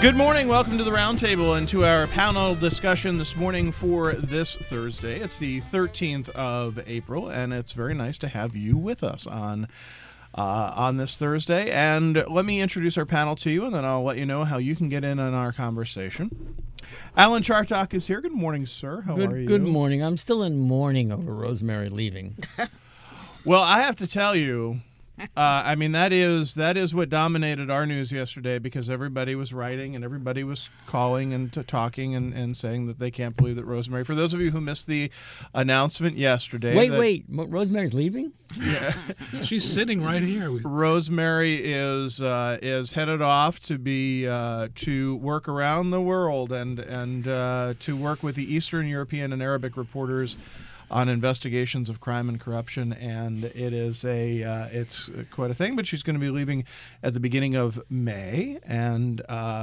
Good morning. Welcome to the Roundtable and to our panel discussion this morning for this Thursday. It's the 13th of April, and it's very nice to have you with us on this Thursday. And let me introduce our panel to you, and then I'll let you know how you can get in on our conversation. Alan Chartok is here. Good morning, sir. How are you? Good morning. I'm still in mourning over Rosemary leaving. Well, I have to tell you, that is what dominated our news yesterday, because everybody was writing and everybody was calling and talking and saying that they can't believe that Rosemary. For those of you who missed the announcement yesterday, wait, Rosemary's leaving? Yeah, she's sitting right here. Rosemary is headed off to be to work around the world and to work with the Eastern European and Arabic reporters on investigations of crime and corruption, and it's quite a thing. But she's going to be leaving at the beginning of May, and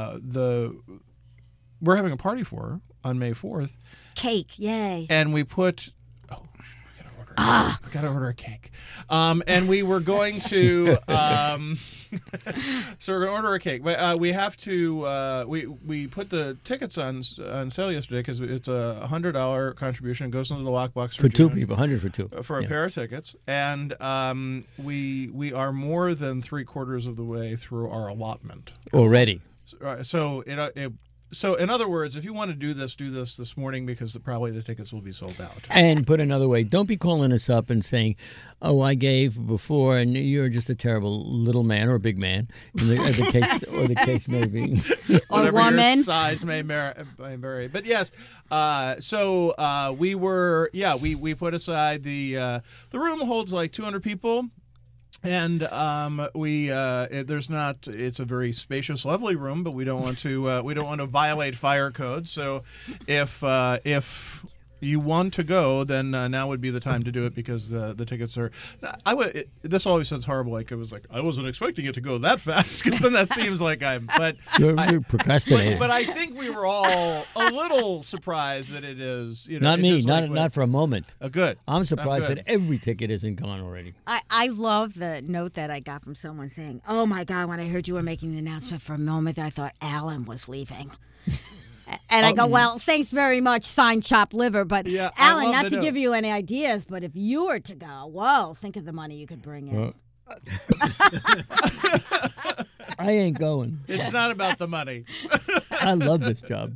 we're having a party for her on May 4th. Cake, yay! And we put. I gotta order a cake. And we were going to so we're gonna order a cake. But we have to we put the tickets on sale yesterday because it's a $100 contribution. It goes into the lockbox for two people, 100 for two. For a pair of tickets. And we are more than 3/4 of the way through our allotment. Already. So in other words, if you want to do this morning, because probably the tickets will be sold out. And put another way, don't be calling us up and saying, "Oh, I gave before, and you're just a terrible little man or a big man," or the case may be, or whatever woman. Your size may vary. But yes, we put aside the room holds like 200 people. And it's a very spacious, lovely room, but we don't want to violate fire code. So if you want to go, then now would be the time to do it, because the tickets are. This always sounds horrible. Like it was like I wasn't expecting it to go that fast, because then that seems like I'm. But you're procrastinating. But I think we were all a little surprised that it is. Not me. Not for a moment. Good. I'm surprised that every ticket isn't gone already. I love the note that I got from someone saying, "Oh my God, when I heard you were making the announcement, for a moment I thought Alan was leaving." And I go, well, thanks very much, signed chopped liver. But yeah, Alan, not to give you any ideas, but if you were to go, whoa, think of the money you could bring in. I ain't going. It's not about the money. I love this job.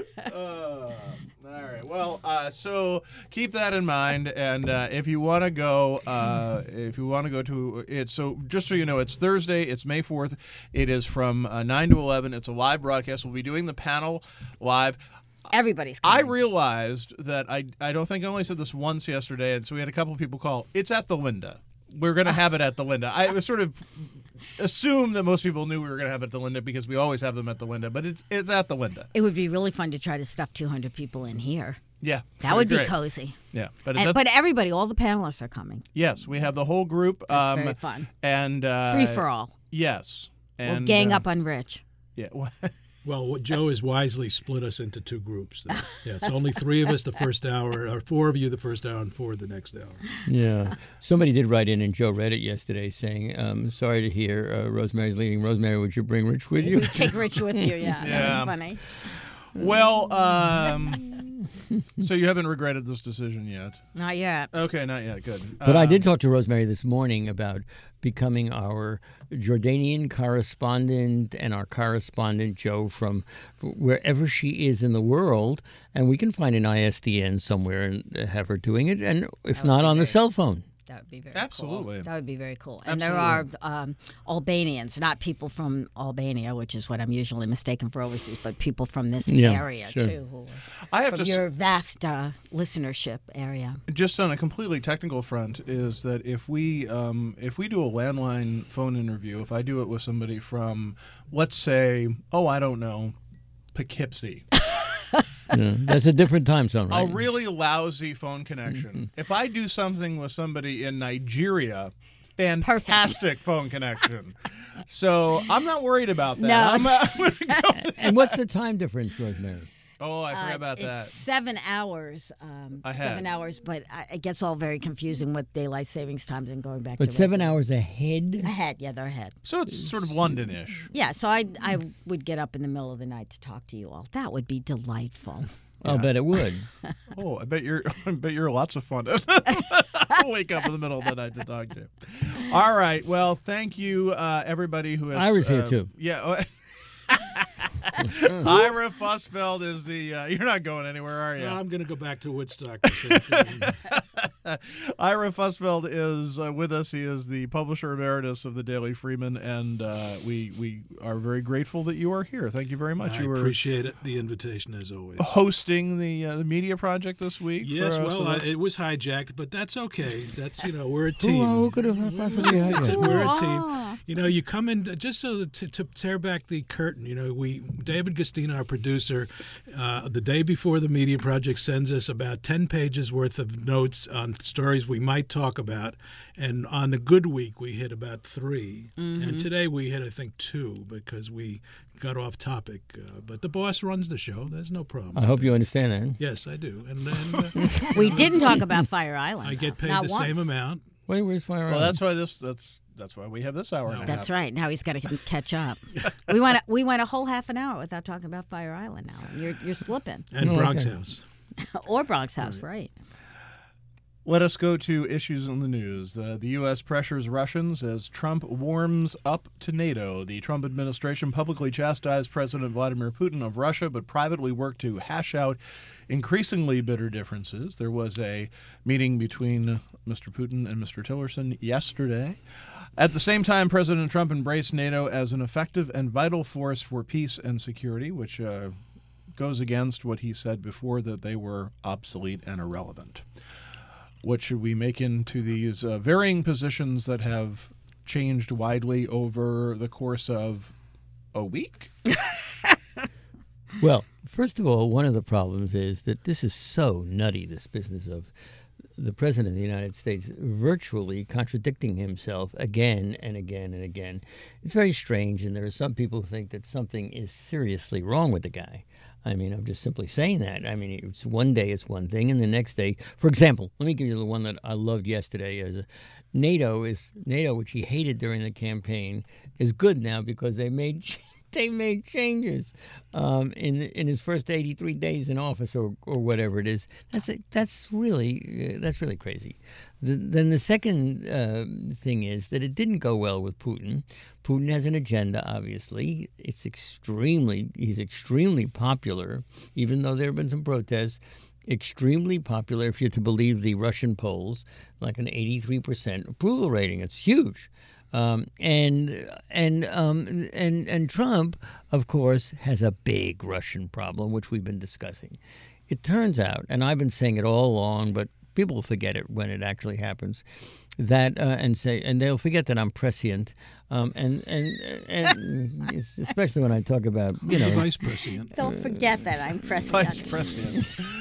All right. Well, so keep that in mind, and if you want to go, to it. So just so you know, it's Thursday. It's May 4th. It is from 9 to 11. It's a live broadcast. We'll be doing the panel live. Everybody's coming. I realized that I don't think I only said this once yesterday, and so we had a couple of people call. It's at the Linda. We're going to have it at the Linda. I was sort of assumed that most people knew we were going to have it at the Linda, because we always have them at the Linda, but it's at the Linda. It would be really fun to try to stuff 200 people in here. Yeah. That would be cozy. Yeah. But everybody, all the panelists are coming. Yes, we have the whole group. That's very fun. And free for all. Yes. And we'll gang up on Rich. Yeah. Well, Joe has wisely split us into two groups. Yeah, it's only 3 of us the first hour, or 4 of you the first hour, and 4 the next hour. Yeah. Somebody did write in, and Joe read it yesterday, saying, sorry to hear Rosemary's leaving. Rosemary, would you bring Rich with you? Take Rich with you, yeah. That was funny. Well, so you haven't regretted this decision yet? Not yet. Okay, not yet. Good. But I did talk to Rosemary this morning about becoming our Jordanian correspondent and our correspondent, Joe, from wherever she is in the world. And we can find an ISDN somewhere and have her doing it, and if not on the cell phone. That would be very Absolutely. cool. That would be very cool. And Absolutely. there are Albanians, not people from Albania, which is what I'm usually mistaken for overseas, but people from this area, too. Who from your vast listenership area. Just on a completely technical front, is that if we do a landline phone interview, if I do it with somebody from, let's say, I don't know, Poughkeepsie. Yeah, that's a different time zone, right? A really lousy phone connection. If I do something with somebody in Nigeria, fantastic phone connection. So I'm not worried about that. No. I'm gonna go. And what's the time difference, Rosemary? Oh, I forgot about that. It's 7 hours. Ahead. 7 hours, but it gets all very confusing with daylight savings times and going back. But to 7 hours ahead? ahead. Yeah, they're ahead. So it's sort of London-ish. Yeah, so I would get up in the middle of the night to talk to you all. That would be delightful. I'll bet it would. Oh, I bet you're lots of fun. Wake up in the middle of the night to talk to you. All right. Well, thank you, everybody who has. I was here too. Yeah. Ira Fussfeld is the. You're not going anywhere, are you? No, I'm going to go back to Woodstock. Ira Fussfeld is with us. He is the publisher emeritus of the Daily Freeman, and we are very grateful that you are here. Thank you very much. I appreciate the invitation, as always. Hosting the media project this week. Yes, it was hijacked, but that's okay. That's we're a team. Who could have possibly hijacked? We're a team. You come in just so to tear back the curtain. David Gustina, our producer, the day before the media project sends us about 10 pages worth of notes on stories we might talk about, and on the good week we hit about 3, and today we hit I think 2 because we got off topic. But the boss runs the show. There's no problem. I hope you understand that. Yes, I do. And We didn't talk about Fire Island. I get paid Not the once. same amount. Wait, where's Fire Well, Island? that's why we have this hour and a half. That's right. Now he's got to catch up. We went a whole half an hour without talking about Fire Island now. You're slipping. And Oh, Bronx okay. House. Or Bronx House, right. Let us go to issues in the news. The U.S. pressures Russians as Trump warms up to NATO. The Trump administration publicly chastised President Vladimir Putin of Russia, but privately worked to hash out increasingly bitter differences. There was a meeting between Mr. Putin and Mr. Tillerson yesterday. At the same time, President Trump embraced NATO as an effective and vital force for peace and security, which goes against what he said before, that they were obsolete and irrelevant. What should we make into these varying positions that have changed widely over the course of a week? Well, first of all, one of the problems is that this is so nutty, this business of the President of the United States virtually contradicting himself again and again and again. It's very strange, and there are some people who think that something is seriously wrong with the guy. I mean, I'm just simply saying that. I mean, it's one day it's one thing, and the next day, for example, let me give you the one that I loved yesterday. NATO, which he hated during the campaign, is good now because they made changes in his first 83 days in office, or whatever it is. That's really crazy. Then the second thing is that it didn't go well with Putin. Putin has an agenda, obviously. He's extremely popular, even though there have been some protests. Extremely popular, if you're to believe the Russian polls, like an 83% approval rating. It's huge. And Trump, of course, has a big Russian problem, which we've been discussing. It turns out, and I've been saying it all along, but people forget it when it actually happens, that and they'll forget that I'm prescient, and it's especially when I talk about The vice president. Don't forget that I'm president. Vice President.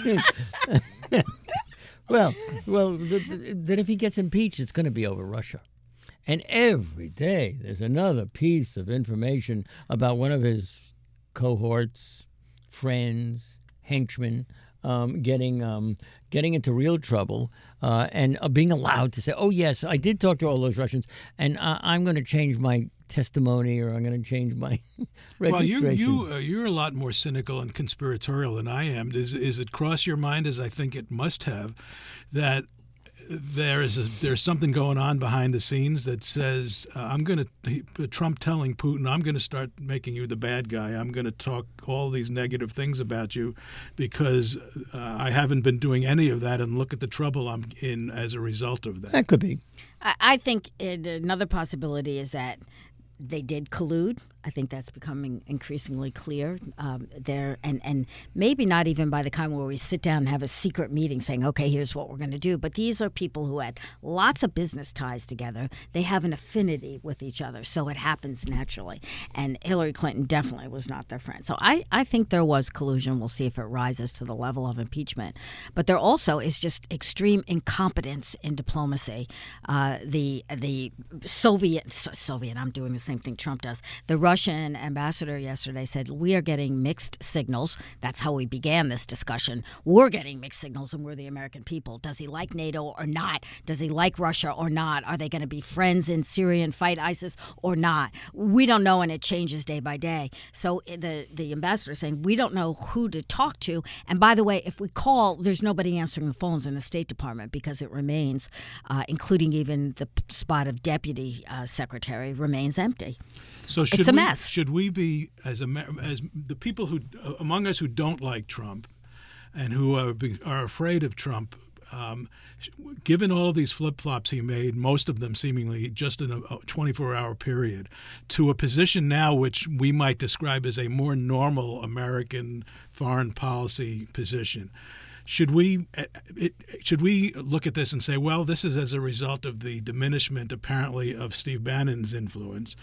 well, that if he gets impeached, it's going to be over Russia. And every day there's another piece of information about one of his cohorts, friends, henchmen, getting into real trouble, and being allowed to say, "Oh yes, I did talk to all those Russians, and I'm going to change my testimony, or I'm going to change my registration." Well, you're a lot more cynical and conspiratorial than I am. Is it cross your mind, as I think it must have, that there's something going on behind the scenes that says Trump telling Putin, I'm going to start making you the bad guy. I'm going to talk all these negative things about you because I haven't been doing any of that, and look at the trouble I'm in as a result of that. That could be. I think another possibility is that they did collude. I think that's becoming increasingly clear there, and maybe not even by the kind where we sit down and have a secret meeting saying, okay, here's what we're going to do. But these are people who had lots of business ties together. They have an affinity with each other, so it happens naturally. And Hillary Clinton definitely was not their friend. So I think there was collusion. We'll see if it rises to the level of impeachment. But there also is just extreme incompetence in diplomacy. The Soviet, I'm doing the same thing Trump does. The Russian ambassador yesterday said, we are getting mixed signals. That's how we began this discussion. We're getting mixed signals, and we're the American people. Does he like NATO or not? Does he like Russia or not? Are they going to be friends in Syria and fight ISIS or not? We don't know, and it changes day by day. So the ambassador is saying, we don't know who to talk to. And by the way, if we call, there's nobody answering the phones in the State Department because it remains, including even the spot of deputy secretary, remains empty. So it's a mess. Should we be, as the people who among us who don't like Trump and who are afraid of Trump, given all these flip-flops he made, most of them seemingly just in a 24-hour period, to a position now which we might describe as a more normal American foreign policy position, should we look at this and say, well, this is as a result of the diminishment apparently of Steve Bannon's influence,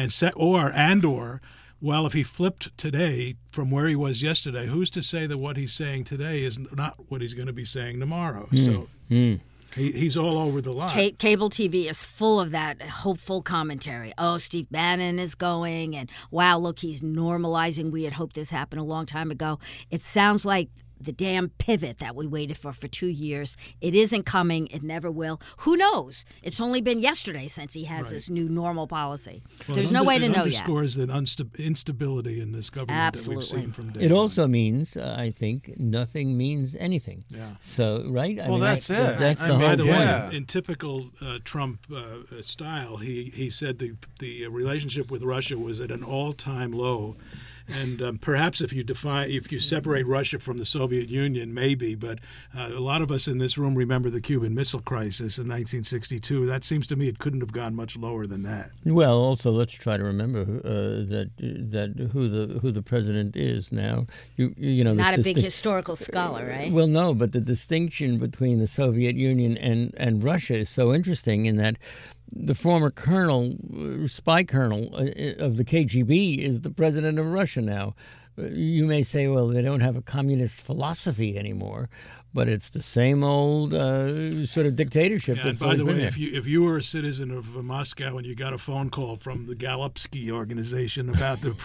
or well, if he flipped today from where he was yesterday, who's to say that what he's saying today is not what he's going to be saying tomorrow? So he's all over the line. Cable TV is full of that hopeful commentary. Oh, Steve Bannon is going, and wow, look, he's normalizing. We had hoped this happened a long time ago. It sounds like the damn pivot that we waited for 2 years. It isn't coming. It never will. Who knows? It's only been yesterday since he has this new normal policy. Well, there's no way to know yet. It underscores the instability in this government that we've seen from day It one. also means, I think, nothing means anything. Yeah. So, right? That's it. That's the I mean, whole By the point. way, in typical Trump style, he said the relationship with Russia was at an all-time low. And perhaps if you separate Russia from the Soviet Union, maybe, but a lot of us in this room remember the Cuban Missile Crisis in 1962. That seems to me it couldn't have gone much lower than that. Well, also let's try to remember that who the president is now. You know, Not a big historical scholar, right? Well, no, but the distinction between the Soviet Union and Russia is so interesting in that the former spy colonel of the KGB is the president of Russia now. You may say, well, they don't have a communist philosophy anymore, but it's the same old sort of dictatorship. Yeah, that's and by the always way, been there. if you were a citizen of Moscow and you got a phone call from the Galupsky organization about the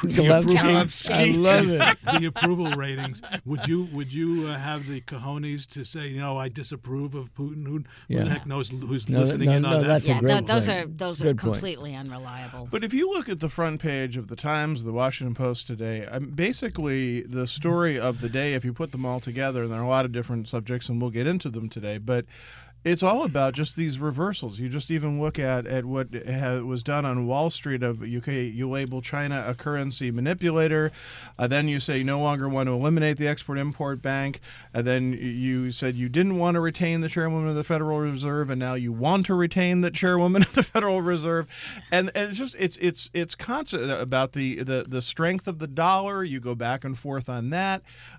I love it. the approval ratings, would you have the cojones to say, I disapprove of Putin? Who the heck knows who's listening in on that? That's a great those point. those are Good point. completely unreliable. But if you look at the front page of the Times, the Washington Post today, basically the story of the day, if you put them all together, and there are a lot of different subjects, and we'll get into them today, but it's all about just these reversals. You just even look at what was done on Wall Street of you label China a currency manipulator. Then you say you no longer want to eliminate the Export-Import Bank. And then you said you didn't want to retain the chairwoman of the Federal Reserve, and now you want to retain the chairwoman of the Federal Reserve. And it's just it's constant about the strength of the dollar. You go back and forth on that.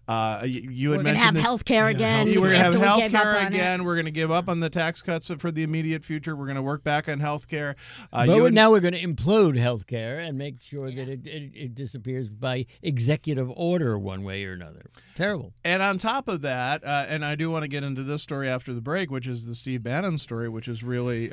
You had We're going to mentioned have this. health care again. We're going to have after we health gave up care on it. again. We're going to give up on the tax cuts for the immediate future. We're going to work back on health care. But now we're going to implode health care and make sure that it disappears by executive order one way or another. Terrible. And on top of that, and I do want to get into this story after the break, which is the Steve Bannon story, which is really,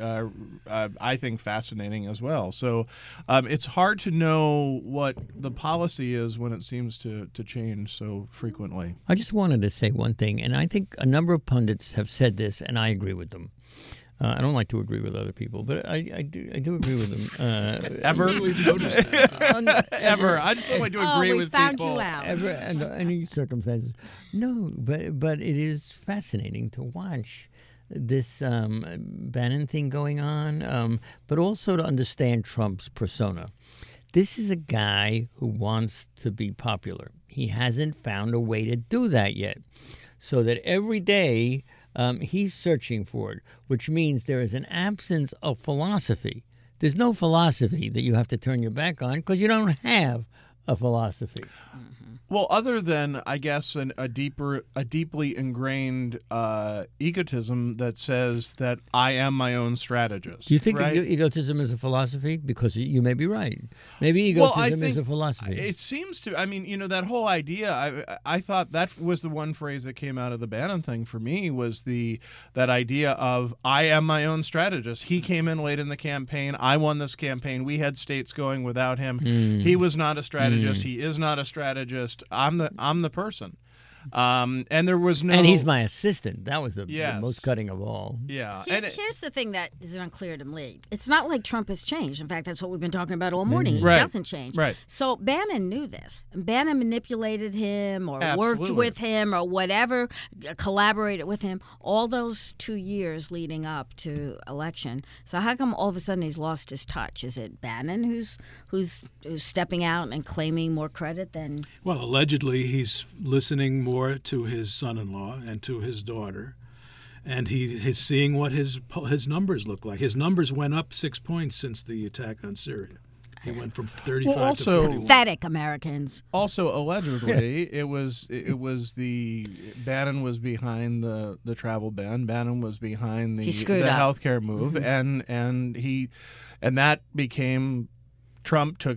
I think, fascinating as well. So it's hard to know what the policy is when it seems to change so frequently. I just wanted to say one thing, and I think a number of pundits have said this, and I agree with them. I don't like to agree with other people, but I do agree with them. Ever? We've noticed that. Ever. I just don't like to agree we with found people. you out. Ever under any circumstances. No, but it is fascinating to watch this Bannon thing going on, but also to understand Trump's persona. This is a guy who wants to be popular. He hasn't found a way to do that yet. So that every day he's searching for it, which means there is an absence of philosophy. There's no philosophy that you have to turn your back on because you don't have a philosophy. Well, other than, I guess, a deeply ingrained egotism that says that I am my own strategist. Do you think right? egotism is a philosophy? Because you may be right. Maybe egotism is a philosophy. It seems to. I mean, that whole idea. I thought that was the one phrase that came out of the Bannon thing for me was that idea of I am my own strategist. He came in late in the campaign. I won this campaign. We had states going without him. He was not a strategist. He is not a strategist. I'm the person. And there was no. And he's my assistant. That was the Yes. most cutting of all. Yeah. Here's the thing that is unclear to me. It's not like Trump has changed. In fact, that's what we've been talking about all morning. He Right. doesn't change. Right. So Bannon knew this. Bannon manipulated him or worked Absolutely. with him or whatever, collaborated with him all those 2 years leading up to election. So how come all of a sudden he's lost his touch? Is it Bannon who's stepping out and claiming more credit than? Well, allegedly, he's listening more to his son-in-law and to his daughter, and he's seeing what his numbers look like. His numbers went up 6 points since the attack on Syria. He went from 35 Well, to also- 41. Pathetic Americans. Also, allegedly, it was the Bannon was behind the travel ban. Bannon was behind He the screwed up. healthcare move, and that became Trump took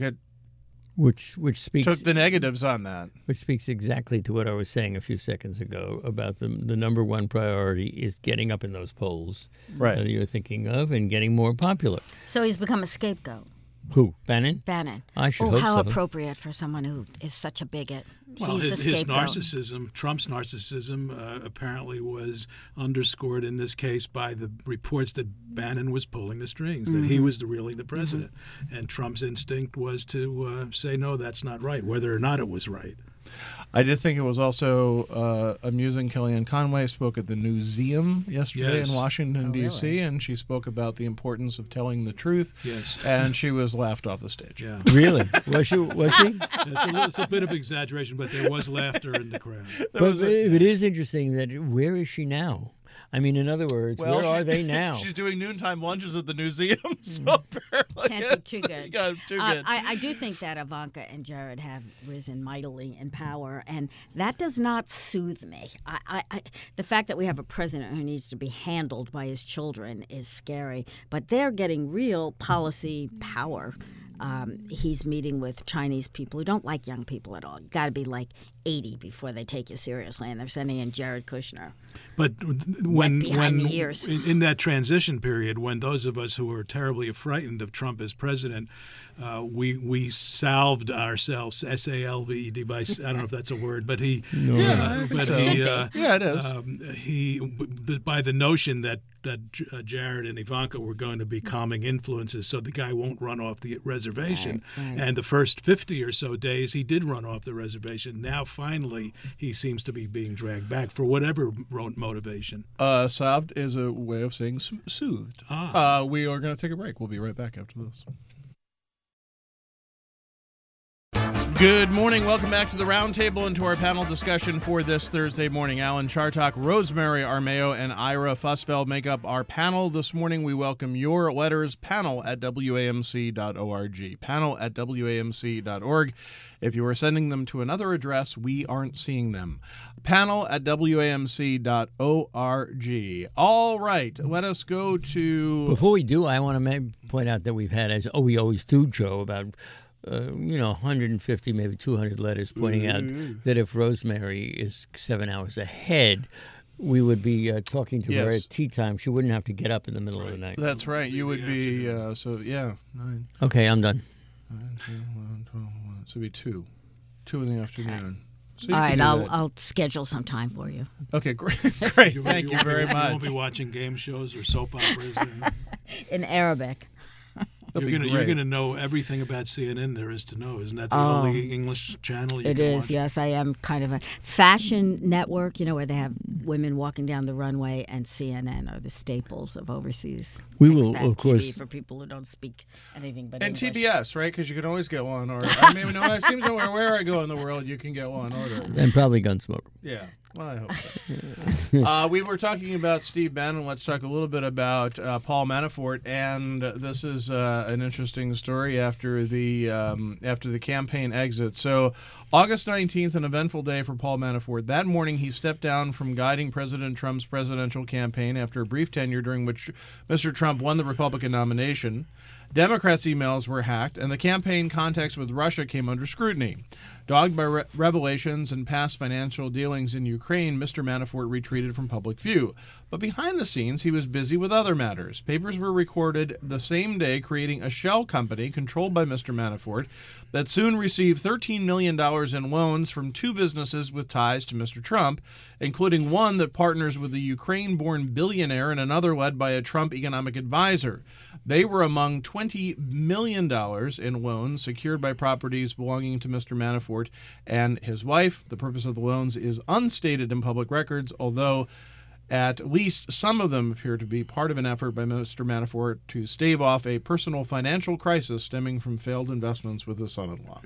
Which the negatives on that. Which speaks exactly to what I was saying a few seconds ago about the number one priority is getting up in those polls Right. that you're thinking of and getting more popular. So he's become a scapegoat. Who? Bannon? Bannon. I should Oh, hope how so. appropriate for someone who is such a bigot. Well, He's the his scapegoat. narcissism, Trump's narcissism, apparently was underscored in this case by the reports that Bannon was pulling the strings, that he was really the president. And Trump's instinct was to say, no, that's not right, whether or not it was right. I did think it was also amusing. Kellyanne Conway spoke at the Newseum yesterday Yes. in Washington, D.C., really? and she spoke about the importance of telling the truth. Yes. And she was laughed off the stage. Yeah. Really? Was she? It's a bit of exaggeration, but there was laughter in the crowd. But it is interesting that where is she now? I mean, in other words, Well, where are they now? She's doing noontime lunches at the Newseum, so apparently Can't it's do too good. yeah, too good. I do think that Ivanka and Jared have risen mightily in power, and that does not soothe me. The fact that we have a president who needs to be handled by his children is scary, but they're getting real policy power. He's meeting with Chinese people who don't like young people at all. You got to be like 80 before they take you seriously, and they're sending in Jared Kushner. But when behind the ears. in that transition period, when those of us who were terribly frightened of Trump as president, we salved ourselves, SALVED, by I don't know if that's a word, but he, I think but so. he, Yeah, it is. by the notion that Jared and Ivanka were going to be calming influences, so the guy won't run off the reservation. Right. And the first 50 or so days, he did run off the reservation. Now, finally, he seems to be being dragged back for whatever motivation. Salved is a way of saying soothed. We are going to take a break. We'll be right back after this. Good morning. Welcome back to the Roundtable and to our panel discussion for this Thursday morning. Alan Chartock, Rosemary Armeo, and Ira Fussfeld make up our panel this morning. We welcome your letters, panel@wamc.org. Panel@wamc.org. If you are sending them to another address, we aren't seeing them. Panel@wamc.org. All right, let us go to... Before we do, I want to point out that we've had, as we always do, Joe, about 150, maybe 200 letters pointing out that if Rosemary is 7 hours ahead, we would be talking to her Yes. at tea time. She wouldn't have to get up in the middle of the night. That's right. You would be, 9, Okay, I'm done. 10, 11, 12, 1. So it'd be 2 in the afternoon. So you All can right, do that. I'll schedule some time for you. Okay, great. Great. Thank you very You won't much. be watching game shows or soap operas. In Arabic. That'd You're be going great. to know everything about CNN there is to know. Isn't that the Oh. only English channel you It can is, watch? yes. I am kind of a fashion network, where they have women walking down the runway, and CNN are the staples of overseas We will, expat of course. TV for people who don't speak anything but And English. TBS, right? Because you can always get one. Or I mean, no, it seems that where I go in the world, you can get one. Order. And probably Gunsmoke. Yeah. Well, I hope so. We were talking about Steve Bannon. Let's talk a little bit about Paul Manafort. And this is an interesting story after the campaign exit. So, August 19th, an eventful day for Paul Manafort. That morning, he stepped down from guiding President Trump's presidential campaign after a brief tenure during which Mr. Trump won the Republican nomination. Democrats' emails were hacked, and the campaign contacts with Russia came under scrutiny. Dogged by revelations and past financial dealings in Ukraine, Mr. Manafort retreated from public view. But behind the scenes, he was busy with other matters. Papers were recorded the same day creating a shell company controlled by Mr. Manafort that soon received $13 million in loans from two businesses with ties to Mr. Trump, including one that partners with a Ukraine-born billionaire and another led by a Trump economic advisor. They were among $20 million in loans secured by properties belonging to Mr. Manafort and his wife. The purpose of the loans is unstated in public records, although at least some of them appear to be part of an effort by Mr. Manafort to stave off a personal financial crisis stemming from failed investments with his son-in-law.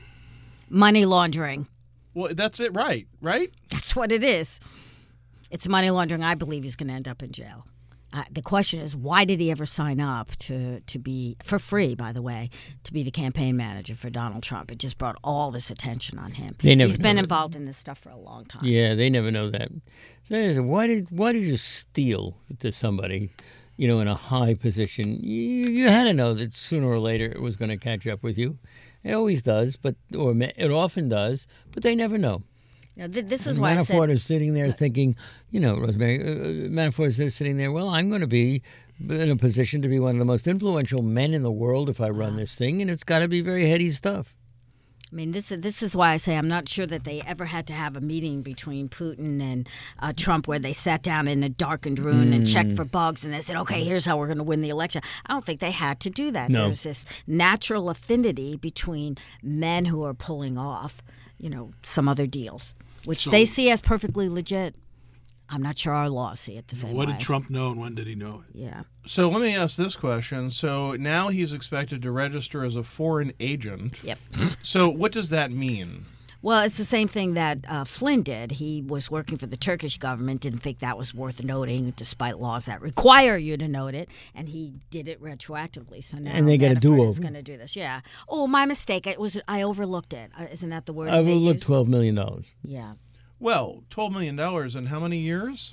Money laundering. Well, that's it, right? That's what it is. It's money laundering. I believe he's going to end up in jail. The question is, why did he ever sign up to be, for free, by the way, to be the campaign manager for Donald Trump? It just brought all this attention on him. He's been involved in this stuff for a long time. Yeah, they never know that. So why did you steal to somebody, in a high position? You had to know that sooner or later it was going to catch up with you. It always does, or it often does, but they never know. This is why Manafort is sitting there thinking, Rosemary, Manafort is sitting there, well, I'm going to be in a position to be one of the most influential men in the world if I run this thing, and it's got to be very heady stuff. I mean, this is why I say I'm not sure that they ever had to have a meeting between Putin and Trump where they sat down in a darkened room and checked for bugs and they said, okay, here's how we're going to win the election. I don't think they had to do that. No. There's this natural affinity between men who are pulling off, some other deals, which they see as perfectly legit. I'm not sure our laws see it the same way. What did Trump know and when did he know it? Yeah. So let me ask this question. So now he's expected to register as a foreign agent. Yep. So what does that mean? Well, it's the same thing that Flynn did. He was working for the Turkish government, didn't think that was worth noting, despite laws that require you to note it, and he did it retroactively. So now and they get a do-over. Is going to do this. Yeah. Oh, my mistake. I overlooked it. Isn't that the word? I overlooked $12 million. Yeah. Well, $12 million in how many years?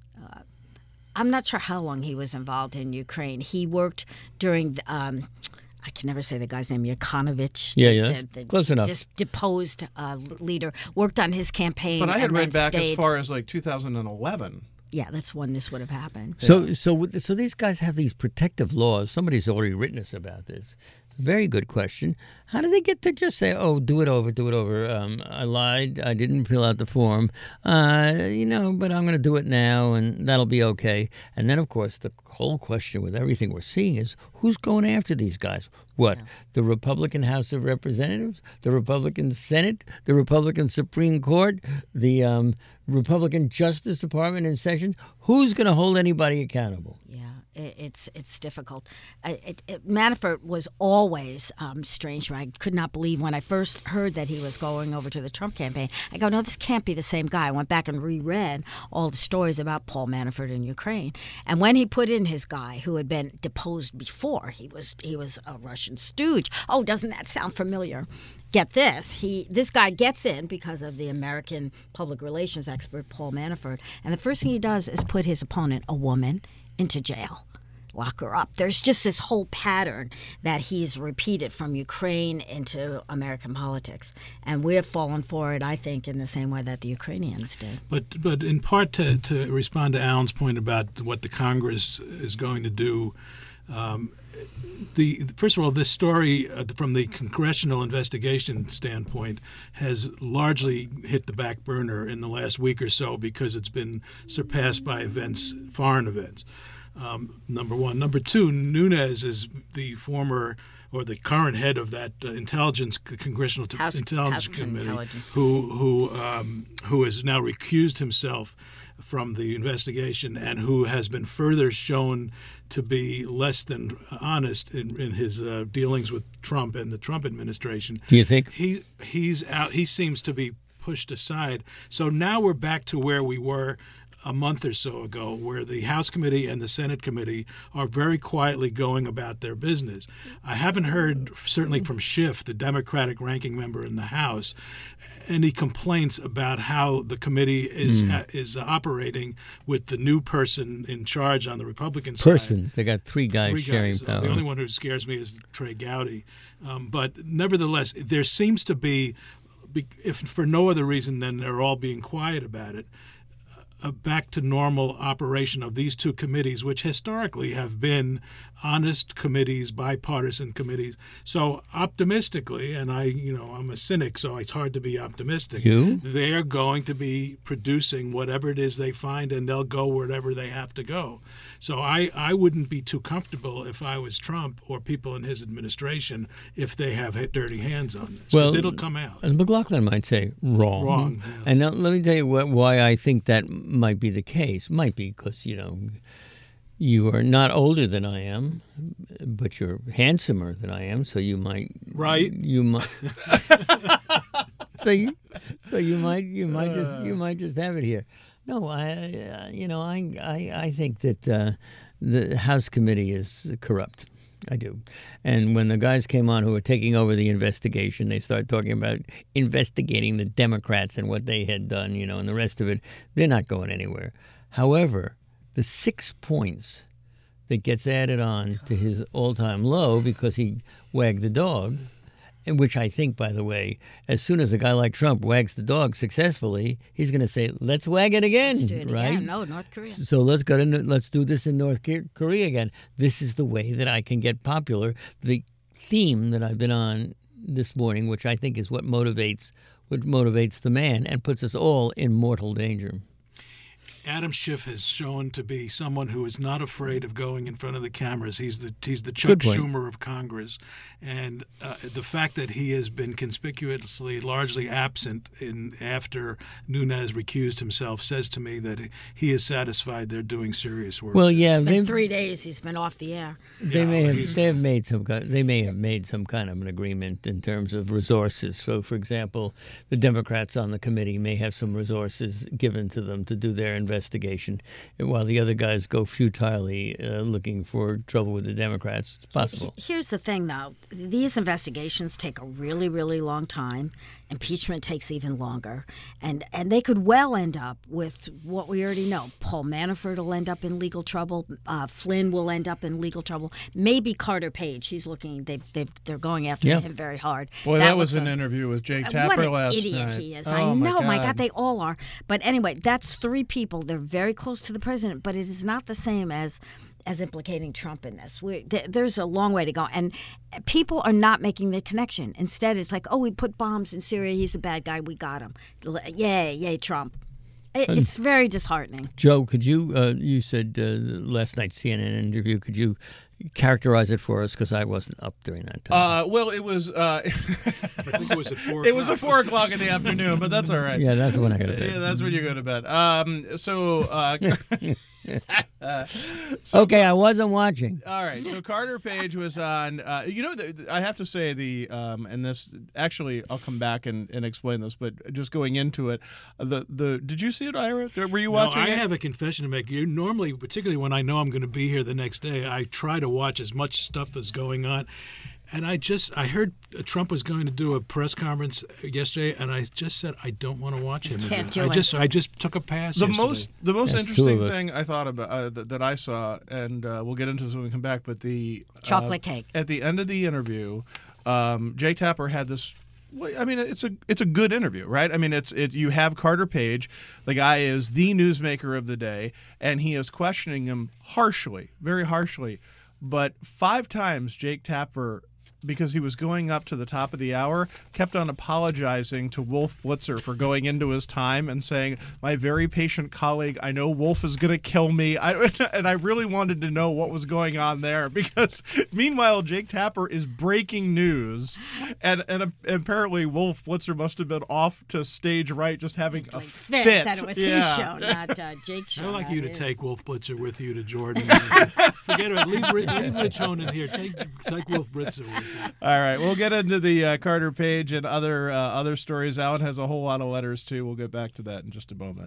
I'm not sure how long he was involved in Ukraine. He worked during I can never say the guy's name, Yanukovych. Yeah. Close enough. Just deposed leader. Worked on his campaign. But I had read back stayed. as far as like 2011. Yeah, that's when this would have happened. So these guys have these protective laws. Somebody's already written us about this. It's a very good question. How do they get to just say, "Oh, do it over"? I lied. I didn't fill out the form. But I'm going to do it now, and that'll be okay. And then, of course, the whole question with everything we're seeing is who's going after these guys? What? Yeah. The Republican House of Representatives, the Republican Senate, the Republican Supreme Court, the Republican Justice Department and Sessions. Who's going to hold anybody accountable? Yeah. It's difficult. Manafort was always strange. I could not believe when I first heard that he was going over to the Trump campaign. I go, no, this can't be the same guy. I went back and reread all the stories about Paul Manafort in Ukraine. And when he put in his guy who had been deposed before, he was a Russian stooge. Oh, doesn't that sound familiar? Get this, this guy gets in because of the American public relations expert, Paul Manafort. And the first thing he does is put his opponent, a woman, into jail, lock her up. There's just this whole pattern that he's repeated from Ukraine into American politics. And we have fallen for it, I think, in the same way that the Ukrainians did. But in part to respond to Alan's point about what the Congress is going to do, first of all, this story from the congressional investigation standpoint has largely hit the back burner in the last week or so because it's been surpassed by foreign events. Number one. Number two, Nunes is the former or the current head of that Congressional Intelligence Committee, who has now recused himself from the investigation and who has been further shown to be less than honest in his dealings with Trump and the Trump administration. Do you think he's out? He seems to be pushed aside. So now we're back to where we were a month or so ago, where the House Committee and the Senate Committee are very quietly going about their business. I haven't heard, certainly from Schiff, the Democratic ranking member in the House, any complaints about how the committee is operating with the new person in charge on the Republican side. They got three guys sharing power. The only one who scares me is Trey Gowdy. But nevertheless, there seems to be, if for no other reason than they're all being quiet about it, a back to normal operation of these two committees, which historically have been honest committees, bipartisan committees. So optimistically, and I'm a cynic, so it's hard to be optimistic. They're going to be producing whatever it is they find, and they'll go wherever they have to go. So I wouldn't be too comfortable if I was Trump or people in his administration if they have dirty hands on this, because it'll come out. As McLaughlin might say, wrong. Wrong. Yes. And now, let me tell you why I think that might be the case. Might be because, you are not older than I am, but you're handsomer than I am, so you might. Right. You might. so you might just have it here. No, I think that the House Committee is corrupt. I do. And when the guys came on who were taking over the investigation, they started talking about investigating the Democrats and what they had done, and the rest of it. They're not going anywhere. However, the 6 points that gets added on to his all-time low because he wagged the dog, and which I think, by the way, as soon as a guy like Trump wags the dog successfully, he's going to say, "Let's wag it again." Let's do it right? again. No, North Korea. So let's do this in North Korea again. This is the way that I can get popular. The theme that I've been on this morning, which I think is what motivates the man and puts us all in mortal danger. Adam Schiff has shown to be someone who is not afraid of going in front of the cameras. He's the Chuck Schumer of Congress, and the fact that he has been conspicuously largely absent after Nunes recused himself says to me that he is satisfied they're doing serious work. Well, yeah, it's been 3 days. He's been off the air. They may have made some kind of an agreement in terms of resources. So, for example, the Democrats on the committee may have some resources given to them to do their investigation, while the other guys go futilely looking for trouble with the Democrats. It's possible. Here's the thing, though. These investigations take a really, really long time. Impeachment takes even longer. And they could well end up with what we already know. Paul Manafort will end up in legal trouble. Flynn will end up in legal trouble. Maybe Carter Page. He's looking. They're going after him very hard. Boy, that was an interview with Jake Tapper last night. What an idiot he is. I know. My God, they all are. But anyway, that's 3 people. They're very close to the president, but it is not the same as implicating Trump in this. There's a long way to go. And people are not making the connection. Instead, it's like, we put bombs in Syria. He's a bad guy. We got him. Yay, Trump. It's very disheartening. Joe, could you, you said last night's CNN interview, could you characterize it for us? Because I wasn't up during that time. Well, it was... I think it was at 4 o'clock. It was at 4 o'clock in the afternoon, but that's all right. Yeah, that's when I go to bed. Yeah, that's when you go to bed. Okay, I wasn't watching. All right, so Carter Page was on. I have to say and this actually I'll come back and explain this, but just going into it, did you see it, Ira? Were you watching? I have a confession to make. You normally, particularly when I know I'm going to be here the next day, I try to watch as much stuff as going on. And I heard Trump was going to do a press conference yesterday, and I just said I don't want to watch him. I just took a pass. The most interesting thing I thought about that I saw, and we'll get into this when we come back, but the chocolate cake at the end of the interview, Jake Tapper had this. I mean, it's a good interview, right? I mean, you have Carter Page, the guy is the newsmaker of the day, and he is questioning him harshly, very harshly, but 5 times Jake Tapper because he was going up to the top of the hour, kept on apologizing to Wolf Blitzer for going into his time and saying, "My very patient colleague, I know Wolf is going to kill me." And I really wanted to know what was going on there, because meanwhile Jake Tapper is breaking news, and apparently Wolf Blitzer must have been off to stage right, just having a fit. That it was his show, not Jake's show. I'd like you to take Wolf Blitzer with you to Jordan. Forget it. Leave Rich Honan here. Take Wolf Blitzer with you. All right, we'll get into the Carter Page and other stories. Alan has a whole lot of letters too. We'll get back to that in just a moment.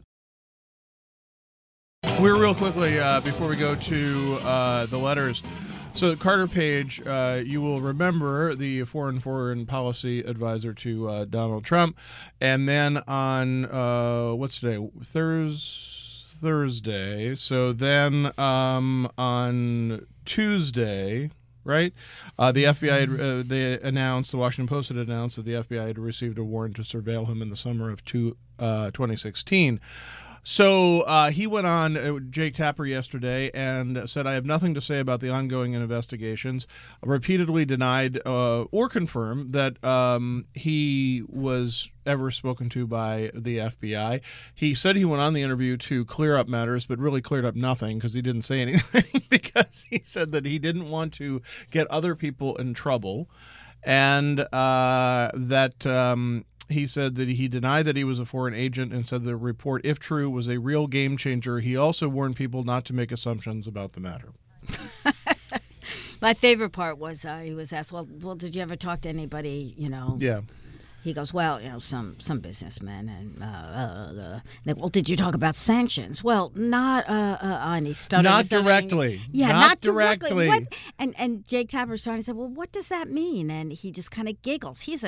We're real quickly before we go to the letters. So Carter Page, you will remember, the foreign policy advisor to Donald Trump, and then on what's today? Thursday. So then on Tuesday, right? The FBI they announced, the Washington Post had announced that the FBI had received a warrant to surveil him in the summer of 2016. So he went on, Jake Tapper, yesterday and said, "I have nothing to say about the ongoing investigations," repeatedly denied or confirmed that he was ever spoken to by the FBI. He said he went on the interview to clear up matters, but really cleared up nothing, because he didn't say anything, because he said that he didn't want to get other people in trouble, and he said that he denied that he was a foreign agent and said the report, if true, was a real game changer. He also warned people not to make assumptions about the matter. My favorite part was he was asked, well, did you ever talk to anybody, Yeah. He goes, well, some businessmen, and well, did you talk about sanctions? Well, not on he stuttered. Not directly. Yeah, not directly. What? And Jake Tapper's trying to say, well, what does that mean? And he just kind of giggles. He's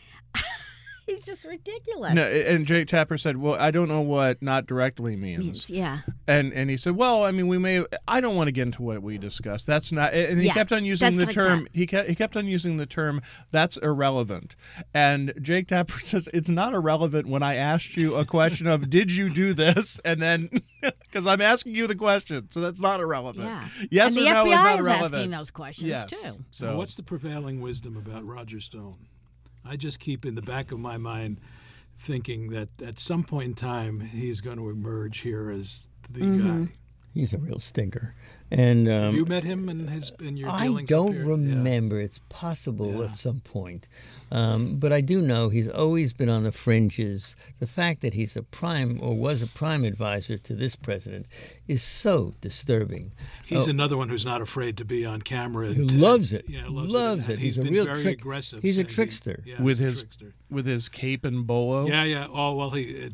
just ridiculous. No, and Jake Tapper said, well, I don't know what not directly means. Yeah. And he said, well, I mean, I don't want to get into what we discussed. That's not, and he kept on using the term, he kept on using the term, that's irrelevant. And Jake Tapper says, it's not irrelevant when I asked you a question of, did you do this? And then, because I'm asking you the question, so that's not irrelevant. Yeah. Yes and or no FBI is not is irrelevant. asking those questions, yes. too. So well, what's the prevailing wisdom about Roger Stone? I just keep in the back of my mind thinking that at some point in time he's going to emerge here as the guy. He's a real stinker. And have you met him in your dealings? I don't remember. Yeah. It's possible at some point. But I do know he's always been on the fringes. The fact that he's was a prime advisor to this president is so disturbing. He's another one who's not afraid to be on camera. Who loves it. Yeah, loves it. He's a been real very aggressive. He's a trickster. With his cape and bolo. Yeah. Oh well, he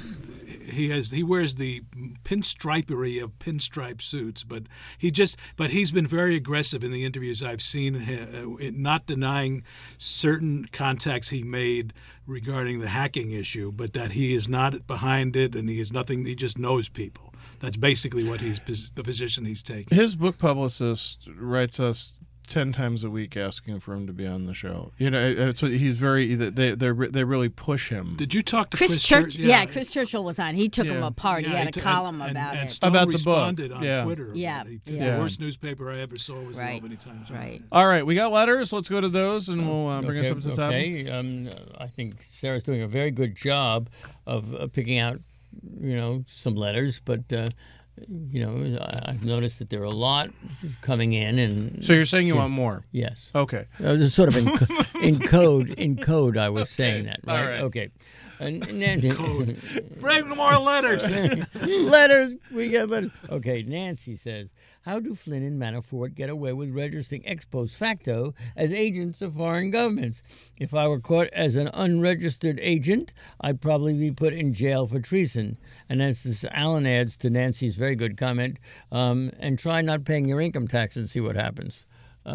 wears the pinstripery of pinstripe suits, but he's been very aggressive in the interviews I've seen, not denying certain contacts he made regarding the hacking issue, but that he is not behind it and he is nothing. He just knows people. That's basically what the position he's taking. His book publicist writes us 10 times a week asking for him to be on the show. So he's very. They really push him. Did you talk to Chris Churchill? Yeah, Chris Churchill was on. He took him apart. He had a column about it. Stone about the responded book. on Twitter. Yeah. The worst newspaper I ever saw was right. Albany Times. Right. All right, we got letters. Let's go to those, and we'll bring us up to the top. Okay. I think Sarah's doing a very good job of picking out, some letters, but. I've noticed that there are a lot coming in, and so you're saying you want more? Yes. Okay. Sort of in code. In code, I was saying that. Right? All right. Okay. Code. Bring more letters. Letters. We get letters. Okay. Nancy says, how do Flynn and Manafort get away with registering ex post facto as agents of foreign governments? If I were caught as an unregistered agent, I'd probably be put in jail for treason. And as this Alan adds to Nancy's very good comment, and try not paying your income tax and see what happens.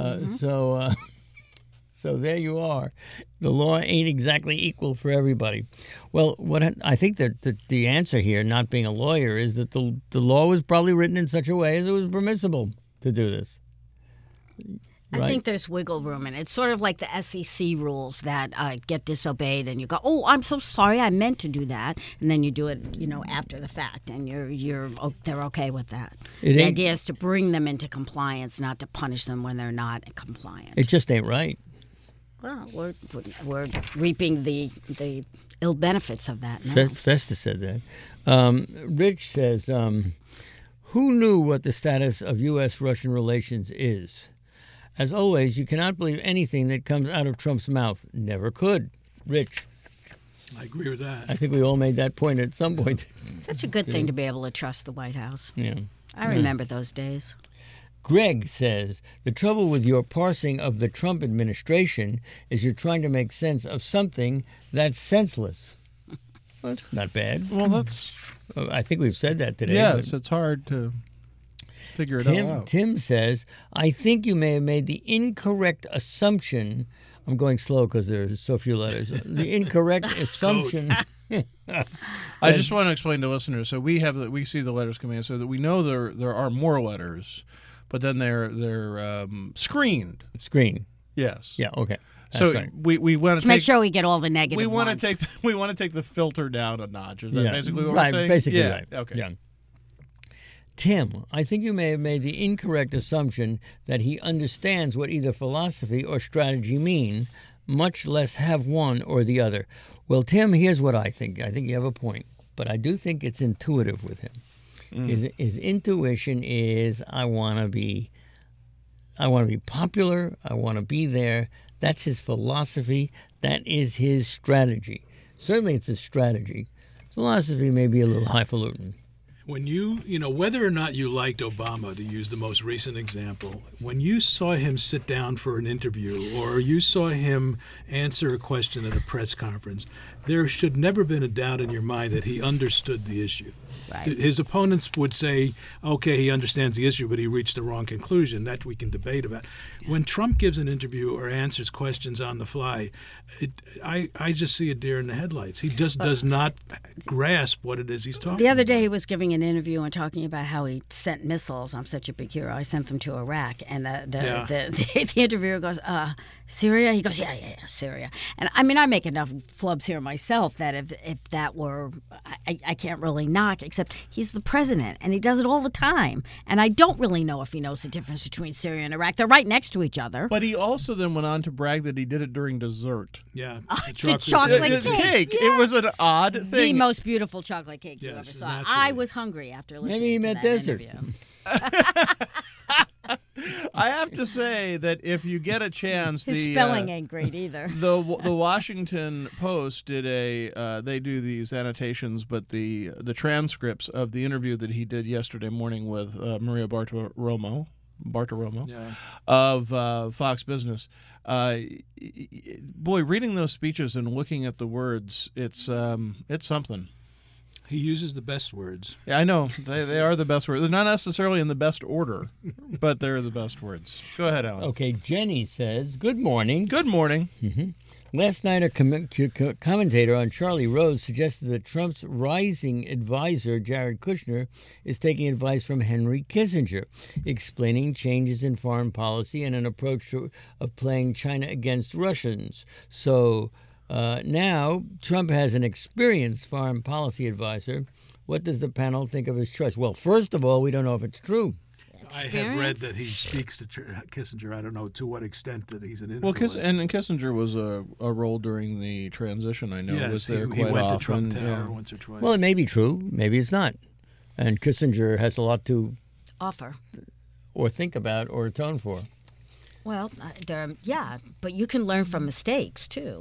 So there you are. The law ain't exactly equal for everybody. Well, what I think that the answer here, not being a lawyer, is that the law was probably written in such a way as it was permissible to do this. Right? I think there's wiggle room in it. It's sort of like the SEC rules that get disobeyed, and you go, "Oh, I'm so sorry, I meant to do that," and then you do it, after the fact, and they're okay with that. The idea is to bring them into compliance, not to punish them when they're not compliant. It just ain't right. Well, we're reaping the ill benefits of that now. Festus said that. Rich says, who knew what the status of U.S.-Russian relations is? As always, you cannot believe anything that comes out of Trump's mouth. Never could. Rich. I agree with that. I think we all made that point at some point. Such a good thing to be able to trust the White House. Yeah. I remember those days. Greg says, the trouble with your parsing of the Trump administration is you're trying to make sense of something that's senseless. Well, that's not bad. Well, that's... I think we've said that today. Yes, it's hard to figure it all out. Tim says, I think you may have made the incorrect assumption. I'm going slow because there's so few letters. The incorrect assumption. I just want to explain to listeners. So we see the letters coming in, so that we know there are more letters, but then they're screened. Screen. Yes. Yeah. Okay. That's So right. we want to Make sure we get all the negative we want ones. to take the filter down a notch. Is that Yeah. basically what right, we're saying? Basically, yeah. right. Okay. Yeah. Tim, I think you may have made the incorrect assumption that he understands what either philosophy or strategy mean, much less have one or the other. Well, Tim, here's what I think. I think you have a point, but I do think it's intuitive with him. His intuition is, I want to be popular. I want to be there. That's his philosophy. That is his strategy. Certainly, it's his strategy. Philosophy may be a little highfalutin. When whether or not you liked Obama, to use the most recent example, when you saw him sit down for an interview or you saw him answer a question at a press conference, there should never have been a doubt in your mind that he understood the issue. Right. His opponents would say, okay, he understands the issue, but he reached the wrong conclusion. That we can debate about. When Trump gives an interview or answers questions on the fly, I just see a deer in the headlights. He just does not grasp what it is he's talking about. The other day he was giving an interview and talking about how he sent missiles. I'm such a big hero. I sent them to Iraq. And the interviewer goes, Syria? He goes, yeah, Syria. And I mean, I make enough flubs here myself that if that were, I can't really knock, except he's the president and he does it all the time. And I don't really know if he knows the difference between Syria and Iraq. They're right next to each other. But he also then went on to brag that he did it during dessert. Yeah. The chocolate cake. Yeah. It was an odd The thing. most beautiful chocolate cake you ever Yes, saw. naturally. I was hungry after listening Maybe he to meant that desert. interview. I have to say that if you get a chance, His spelling ain't great either. The Washington Post did they do these annotations, but the transcripts of the interview that he did yesterday morning with Maria Bartiromo of Fox Business. Boy, reading those speeches and looking at the words, it's something. He uses the best words. Yeah, I know. They are the best words. They're not necessarily in the best order, but they're the best words. Go ahead, Alan. Okay, Jenny says, good morning. Good morning. Last night, a commentator on Charlie Rose suggested that Trump's rising advisor, Jared Kushner, is taking advice from Henry Kissinger, explaining changes in foreign policy and an approach of playing China against Russians. So now Trump has an experienced foreign policy advisor. What does the panel think of his choice? Well, first of all, we don't know if it's true. I have read that he speaks to Kissinger. I don't know to what extent that he's an Well, influence. and Kissinger was a role during the transition. I know yes, was there he quite went often. to Trump Tower yeah. once or twice. Well, it may be true. Maybe it's not. And Kissinger has a lot to Offer. or think about or atone for. Well, but you can learn from mistakes too.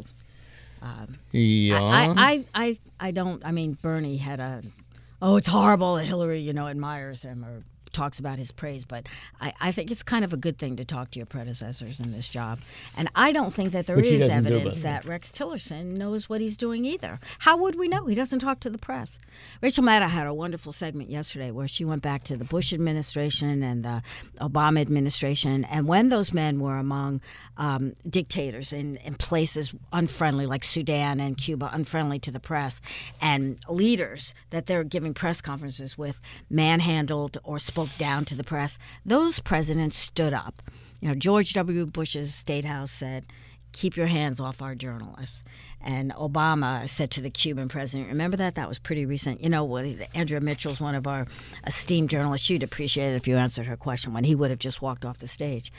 Yeah. I don't. I mean, Bernie had it's horrible that Hillary, admires him or talks about his praise, but I think it's kind of a good thing to talk to your predecessors in this job. And I don't think that there Which he is doesn't do, evidence by the way. that Rex Tillerson knows what he's doing either. How would we know? He doesn't talk to the press. Rachel Maddow had a wonderful segment yesterday where she went back to the Bush administration and the Obama administration, and when those men were among dictators in places unfriendly, like Sudan and Cuba, unfriendly to the press, and leaders that they're giving press conferences with manhandled or spoke down to the press, those presidents stood up. George W. Bush's State House said, keep your hands off our journalists. And Obama said to the Cuban president, remember that? That was pretty recent. Andrea Mitchell's one of our esteemed journalists. She'd appreciate it if you answered her question when he would have just walked off the stage.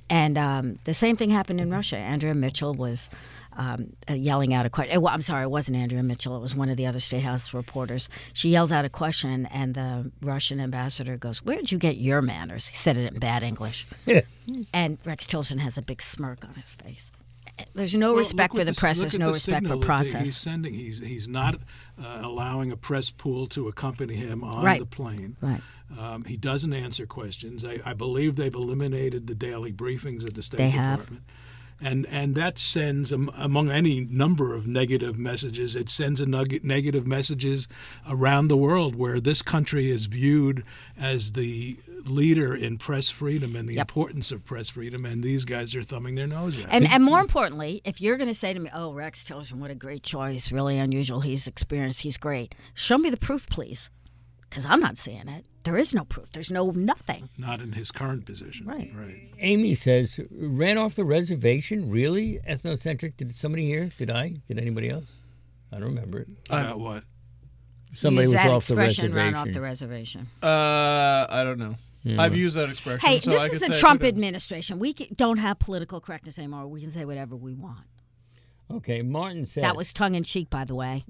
And the same thing happened in Russia. Andrea Mitchell was yelling out a question. Well, I'm sorry, it wasn't Andrea Mitchell. It was one of the other State House reporters. She yells out a question, and the Russian ambassador goes, "Where did you get your manners?" He said it in bad English. And Rex Tillerson has a big smirk on his face. There's no respect for the press. There's no respect for process. He's sending. He's not allowing a press pool to accompany him on the plane. Right. He doesn't answer questions. I believe they've eliminated the daily briefings at the State Department. And that sends, among any number of negative messages, it sends negative messages around the world where this country is viewed as the leader in press freedom and the importance of press freedom, and these guys are thumbing their nose at it. And more importantly, if you're going to say to me, "Oh, Rex Tillerson, what a great choice, really unusual, he's experienced, he's great," show me the proof, please, because I'm not seeing it. There is no proof. There's nothing. Not in his current position. Right. Amy says, ran off the reservation? Really? Ethnocentric? Did somebody hear? Did I? Did anybody else? I don't remember it. About what? Somebody Use was that off the expression, reservation. ran off the reservation. I don't know. Yeah. I've used that expression. Hey, so this I is could the say Trump administration. We don't have political correctness anymore. We can say whatever we want. Okay, Martin said. That was tongue-in-cheek, by the way.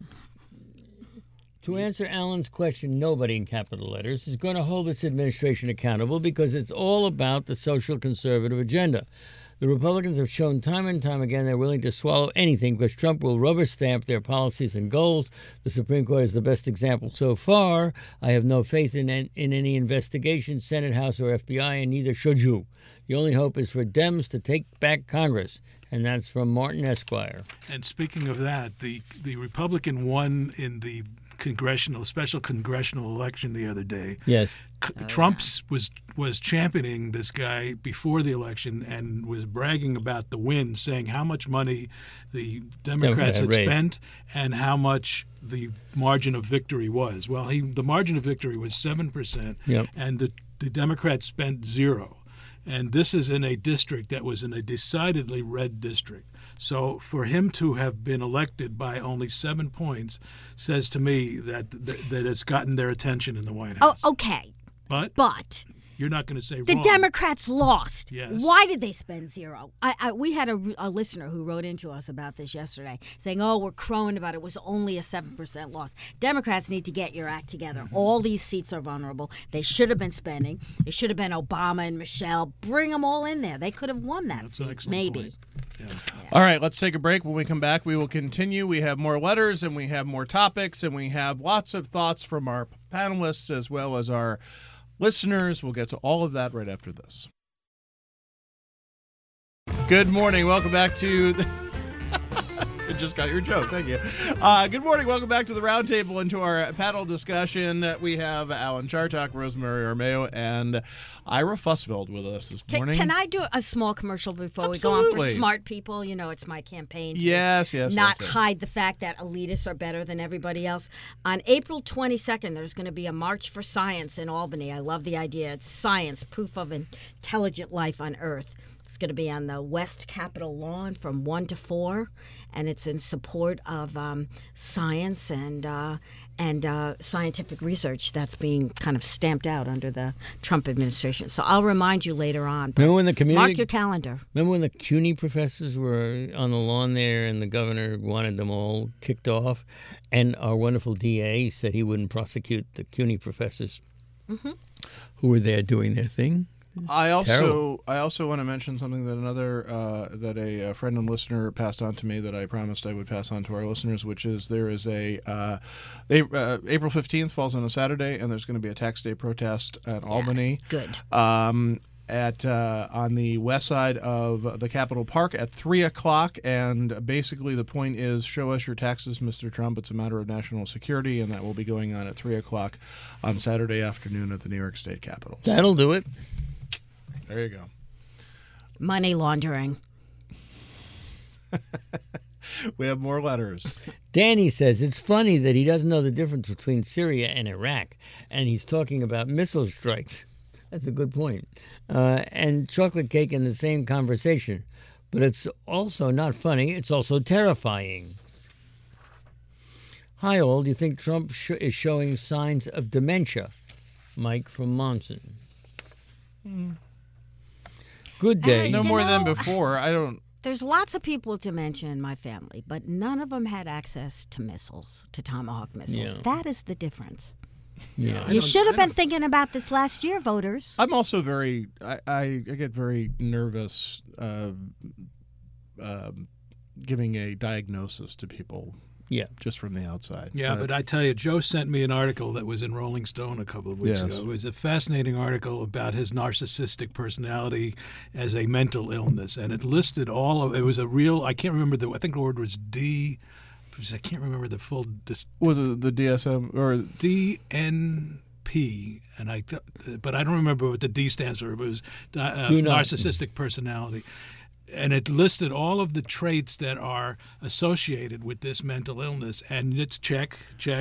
To answer Alan's question, nobody in capital letters is going to hold this administration accountable because it's all about the social conservative agenda. The Republicans have shown time and time again they're willing to swallow anything because Trump will rubber stamp their policies and goals. The Supreme Court is the best example so far. I have no faith in any investigation, Senate, House, or FBI, and neither should you. The only hope is for Dems to take back Congress. And that's from Martin Esquire. And speaking of that, the Republican won in the special congressional election the other day. Yes. Trump's was championing this guy before the election and was bragging about the win, saying how much money the Democrats had spent and how much the margin of victory was. Well, the margin of victory was 7%, and the Democrats spent 0%. And this is in a district that was in a decidedly red district. So for him to have been elected by only 7 points says to me that it's gotten their attention in the White House. Oh, okay. But you're not going to say the wrong. Democrats lost. Yes. Why did they spend 0? We had a listener who wrote into us about this yesterday saying, "Oh, we're crowing about it. It was only a 7% loss." Democrats need to get your act together. Mm-hmm. All these seats are vulnerable. They should have been spending. It should have been Obama and Michelle. Bring them all in there. They could have won that seat, maybe. Point. Yeah. All right, let's take a break. When we come back, we will continue. We have more letters, and we have more topics, and we have lots of thoughts from our panelists as well as our listeners. We'll get to all of that right after this. Good morning. Welcome back to the... I just got your joke. Thank you. Good morning. Welcome back to the Roundtable and to our panel discussion. We have Alan Chartock, Rosemary Armeo, and Ira Fussfeld with us this morning. Can I do a small commercial before we go on for smart people? You know, it's my campaign to not hide the fact that elitists are better than everybody else. On April 22nd, there's going to be a March for Science in Albany. I love the idea. It's science, proof of intelligent life on Earth. It's going to be on the West Capitol lawn from 1 to 4, and it's in support of science and scientific research that's being kind of stamped out under the Trump administration. So I'll remind you later on. Remember when the community, mark your calendar. Remember when the CUNY professors were on the lawn there and the governor wanted them all kicked off, and our wonderful DA said he wouldn't prosecute the CUNY professors who were there doing their thing? I also want to mention something that a friend and listener passed on to me that I promised I would pass on to our listeners, which is there is April 15th falls on a Saturday, and there's going to be a tax day protest at Albany. Good. On the west side of the Capitol Park at 3:00, and basically the point is, show us your taxes, Mr. Trump. It's a matter of national security, and that will be going on at 3:00 on Saturday afternoon at the New York State Capitol. That'll do it. There you go. Money laundering. We have more letters. Danny says it's funny that he doesn't know the difference between Syria and Iraq, and he's talking about missile strikes. That's a good point. And chocolate cake in the same conversation. But it's also not funny. It's also terrifying. Hi, all. Do you think Trump is showing signs of dementia? Mike from Monson. Good day. No You more than know, before. I don't. There's lots of people with dementia in my family, but none of them had access to missiles, to Tomahawk missiles. Yeah. That is the difference. Yeah. You should have been thinking about this last year, voters. I'm also very. I get very nervous giving a diagnosis to people. Yeah. Just from the outside. Yeah, but I tell you, Joe sent me an article that was in Rolling Stone a couple of weeks Yes. ago. It was a fascinating article about his narcissistic personality as a mental illness, and it listed all of. It was a real. I can't remember I think the word was D. I can't remember the full. Was it the DSM or DNP, but I don't remember what the D stands for. It was Do not. narcissistic personality. And it listed all of the traits that are associated with this mental illness, and it's check.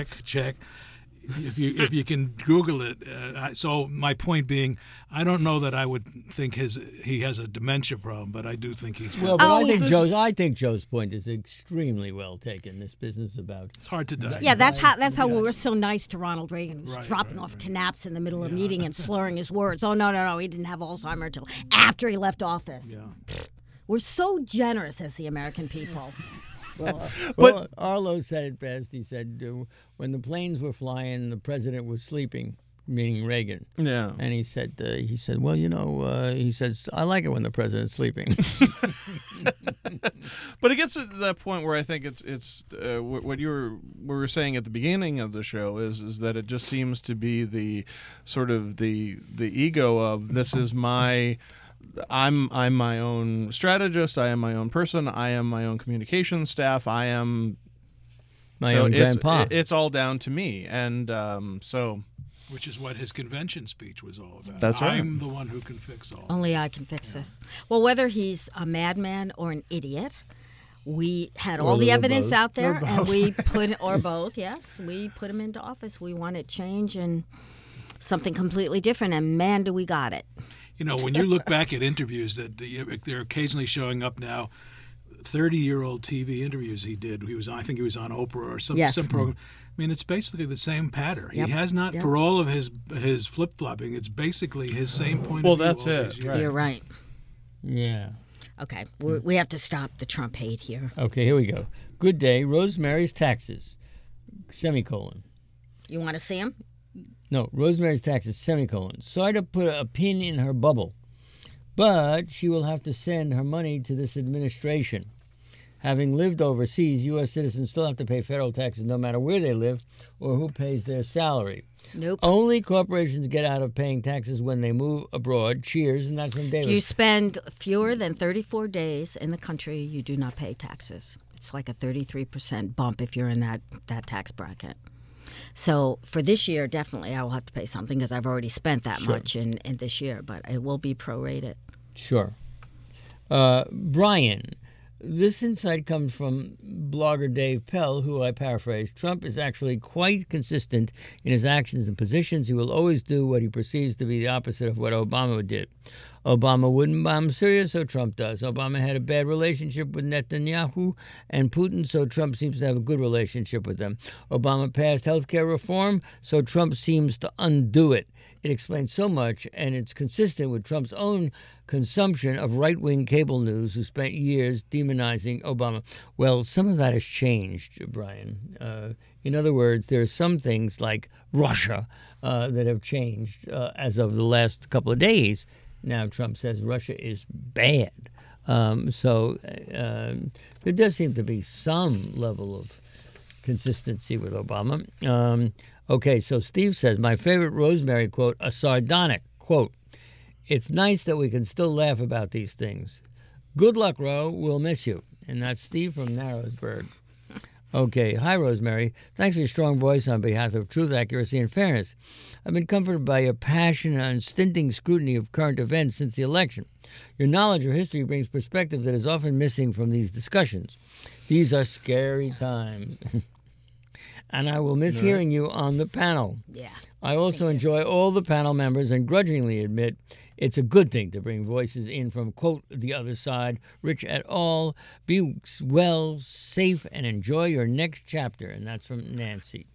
If you can Google it. So my point being, I don't know that I would think he has a dementia problem, but I do think he's got. Well, but Oh, I think Joe's point is extremely well taken. This business about It's hard to die. Yeah, that's how we were so nice to Ronald Reagan, who's Right, dropping right, off to naps in the middle of a meeting and slurring his words. Oh, no, he didn't have Alzheimer's until after he left office. Yeah. We're so generous as the American people. Well, Arlo said it best. He said when the planes were flying, the president was sleeping, meaning Reagan. yeah. And he said, well, he says, I like it when the president's sleeping. But it gets to that point where I think it's what we were saying at the beginning of the show is that it just seems to be the sort of the ego of this is my. I'm my own strategist. I am my own person. I am my own communications staff. I am My own grandpa. It's all down to me, and so Which is what his convention speech was all about. That's right. I'm the one who can fix all. Only I can fix this. Well, whether he's a madman or an idiot, we had all the evidence out there, and we put or both. Yes, we put him into office. We wanted change and something completely different, and man, do we got it. You know, when you look back at interviews that they're occasionally showing up now, 30-year-old TV interviews he did. I think he was on Oprah or some program. I mean, it's basically the same pattern. Yep. He has not, for all of his flip-flopping, it's basically his same point Well, of view. that's all it, these years. right. You're right. Yeah. Okay, we have to stop the Trump hate here. Okay, here we go. Good day. Rosemary's taxes, semicolon. You want to see him? No, Rosemary's taxes, semicolon. Sorry to put a pin in her bubble, but she will have to send her money to this administration. Having lived overseas, U.S. citizens still have to pay federal taxes no matter where they live or who pays their salary. Nope. Only corporations get out of paying taxes when they move abroad. Cheers, and that's from David. If you spend fewer than 34 days in the country, you do not pay taxes. It's like a 33% bump if you're in that tax bracket. So for this year, definitely I will have to pay something because I've already spent that much in this year, but it will be prorated. Sure. Brian, this insight comes from blogger Dave Pell, who I paraphrase. Trump is actually quite consistent in his actions and positions. He will always do what he perceives to be the opposite of what Obama did. Obama wouldn't bomb Syria, so Trump does. Obama had a bad relationship with Netanyahu and Putin, so Trump seems to have a good relationship with them. Obama passed health care reform, so Trump seems to undo it. It explains so much, and it's consistent with Trump's own consumption of right-wing cable news, who spent years demonizing Obama. Well, some of that has changed, Brian. In other words, there are some things like Russia that have changed as of the last couple of days. Now Trump says Russia is bad. So there does seem to be some level of consistency with Obama. Okay, so Steve says, my favorite Rosemary quote, a sardonic quote. It's nice that we can still laugh about these things. Good luck, Ro. We'll miss you. And that's Steve from Narrowsburg. Okay, hi, Rosemary. Thanks for your strong voice on behalf of truth, accuracy, and fairness. I've been comforted by your passion and unstinting scrutiny of current events since the election. Your knowledge of history brings perspective that is often missing from these discussions. These are scary times. And I will miss hearing you on the panel. Yeah. I also enjoy all the panel members and grudgingly admit it's a good thing to bring voices in from, quote, the other side. Rich et al. Be well, safe, and enjoy your next chapter. And that's from Nancy.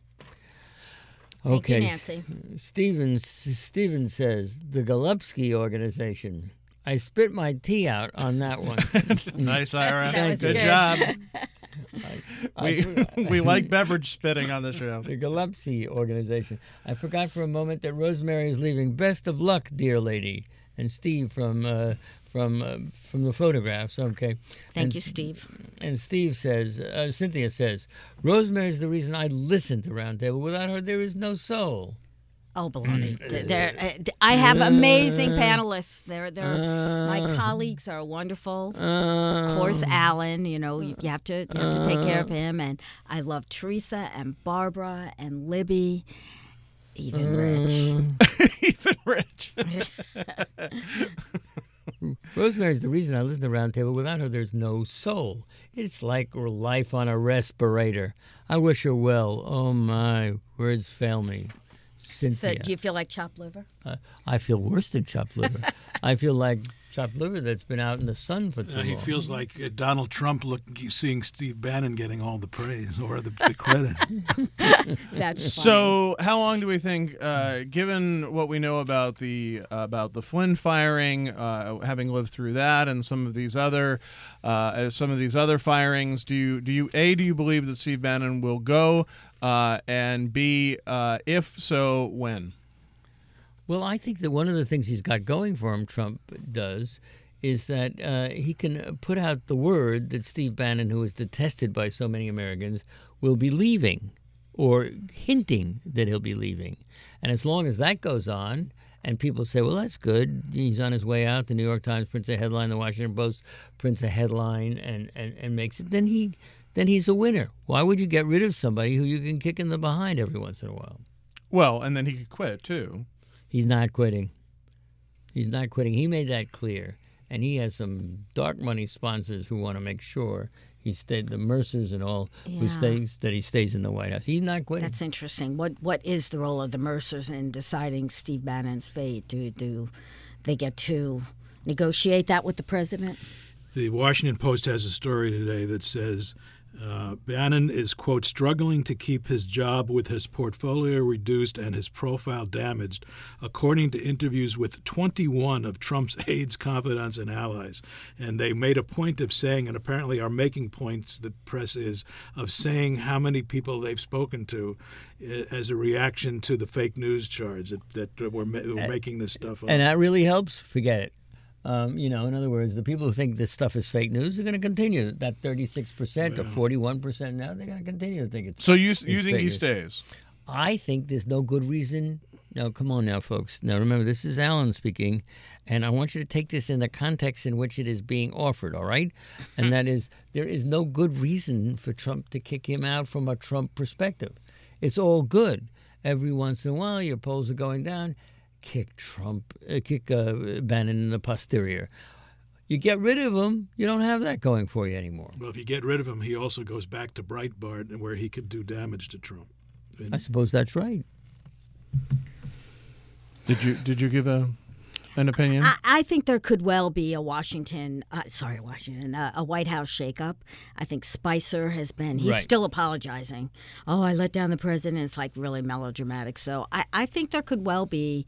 Thank you, Nancy. Steven says, the Golubsky Organization I spit my tea out on that one. Nice, Ira. That was Good good. job. I We like beverage spitting on the show. The Galepsy organization. I forgot for a moment that Rosemary is leaving. Best of luck, dear lady. And Steve from the photographs. Okay. Thank you, Steve. And Steve says, Cynthia says, Rosemary's the reason I listen to Roundtable. Without her, there is no soul. Oh, baloney! I have amazing panelists. They're my colleagues are wonderful. Of course, Alan. You know, you have to take care of him. And I love Teresa and Barbara and Libby, even Rich. Even Rich. Rosemary's the reason I listen to Roundtable. Without her, there's no soul. It's like life on a respirator. I wish her well. Oh, my. Words fail me. Cynthia. So, do you feel like chopped liver? I feel worse than chopped liver. I feel like chopped liver that's been out in the sun for too long. He feels like Donald Trump seeing Steve Bannon getting all the praise or the credit. That's So, how long do we think, given what we know about the Flynn firing, having lived through that, and some of these other firings, do you believe that Steve Bannon will go, and B, if so, when? Well, I think that one of the things he's got going for him, Trump does, is that he can put out the word that Steve Bannon, who is detested by so many Americans, will be leaving, or hinting that he'll be leaving. And as long as that goes on, and people say, well, that's good, he's on his way out, the New York Times prints a headline, the Washington Post prints a headline and makes it, then he's a winner. Why would you get rid of somebody who you can kick in the behind every once in a while? Well, and then he could quit, too. He's not quitting. He's not quitting. He made that clear. And he has some dark money sponsors who want to make sure the Mercers and all, Yeah. who he stays in the White House. He's not quitting. That's interesting. What is the role of the Mercers in deciding Steve Bannon's fate? Do they get to negotiate that with the president? The Washington Post has a story today that says Bannon is, quote, struggling to keep his job with his portfolio reduced and his profile damaged, according to interviews with 21 of Trump's aides, confidants, and allies. And they made a point of saying, and apparently are making points, the press is, of saying how many people they've spoken to as a reaction to the fake news charge that we're making this stuff up. And that really helps? Forget it. In other words, the people who think this stuff is fake news are going to continue. That 36% or 41% now, they're going to continue to think it's So you it's think fake he news. stays? I think there's no good reason. No, come on now, folks. Now, remember, this is Alan speaking, and I want you to take this in the context in which it is being offered, all right? And that is, there is no good reason for Trump to kick him out from a Trump perspective. It's all good. Every once in a while, your polls are going down. Kick Bannon in the posterior. You get rid of him, you don't have that going for you anymore. Well, if you get rid of him, he also goes back to Breitbart, where he could do damage to Trump. I suppose that's right. Did you give an opinion? I think there could well be a White House shakeup. I think Spicer he's Right. still apologizing. Oh, I let down the president. It's like really melodramatic. So I think there could well be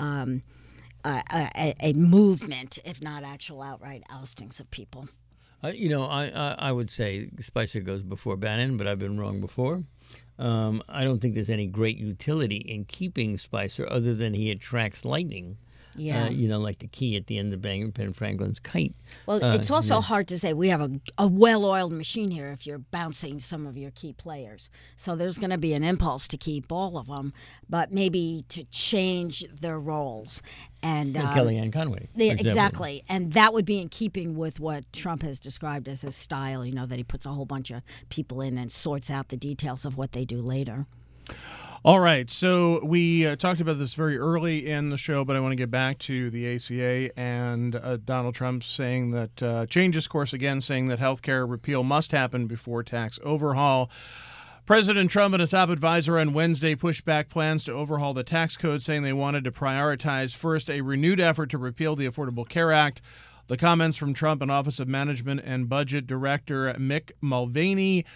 a movement, if not actual outright oustings of people. I would say Spicer goes before Bannon, but I've been wrong before. I don't think there's any great utility in keeping Spicer other than he attracts lightning. Yeah. Like the key at the end of Ben Franklin's kite. Well, it's also hard to say. We have a well-oiled machine here if you're bouncing some of your key players. So there's going to be an impulse to keep all of them, but maybe to change their roles. And Kellyanne Conway. for example. Exactly. And that would be in keeping with what Trump has described as his style, that he puts a whole bunch of people in and sorts out the details of what they do later. All right, so we talked about this very early in the show, but I want to get back to the ACA and Donald Trump saying that change his course again, saying that health care repeal must happen before tax overhaul. President Trump and a top advisor on Wednesday pushed back plans to overhaul the tax code, saying they wanted to prioritize first a renewed effort to repeal the Affordable Care Act. The comments from Trump and Office of Management and Budget Director Mick Mulvaney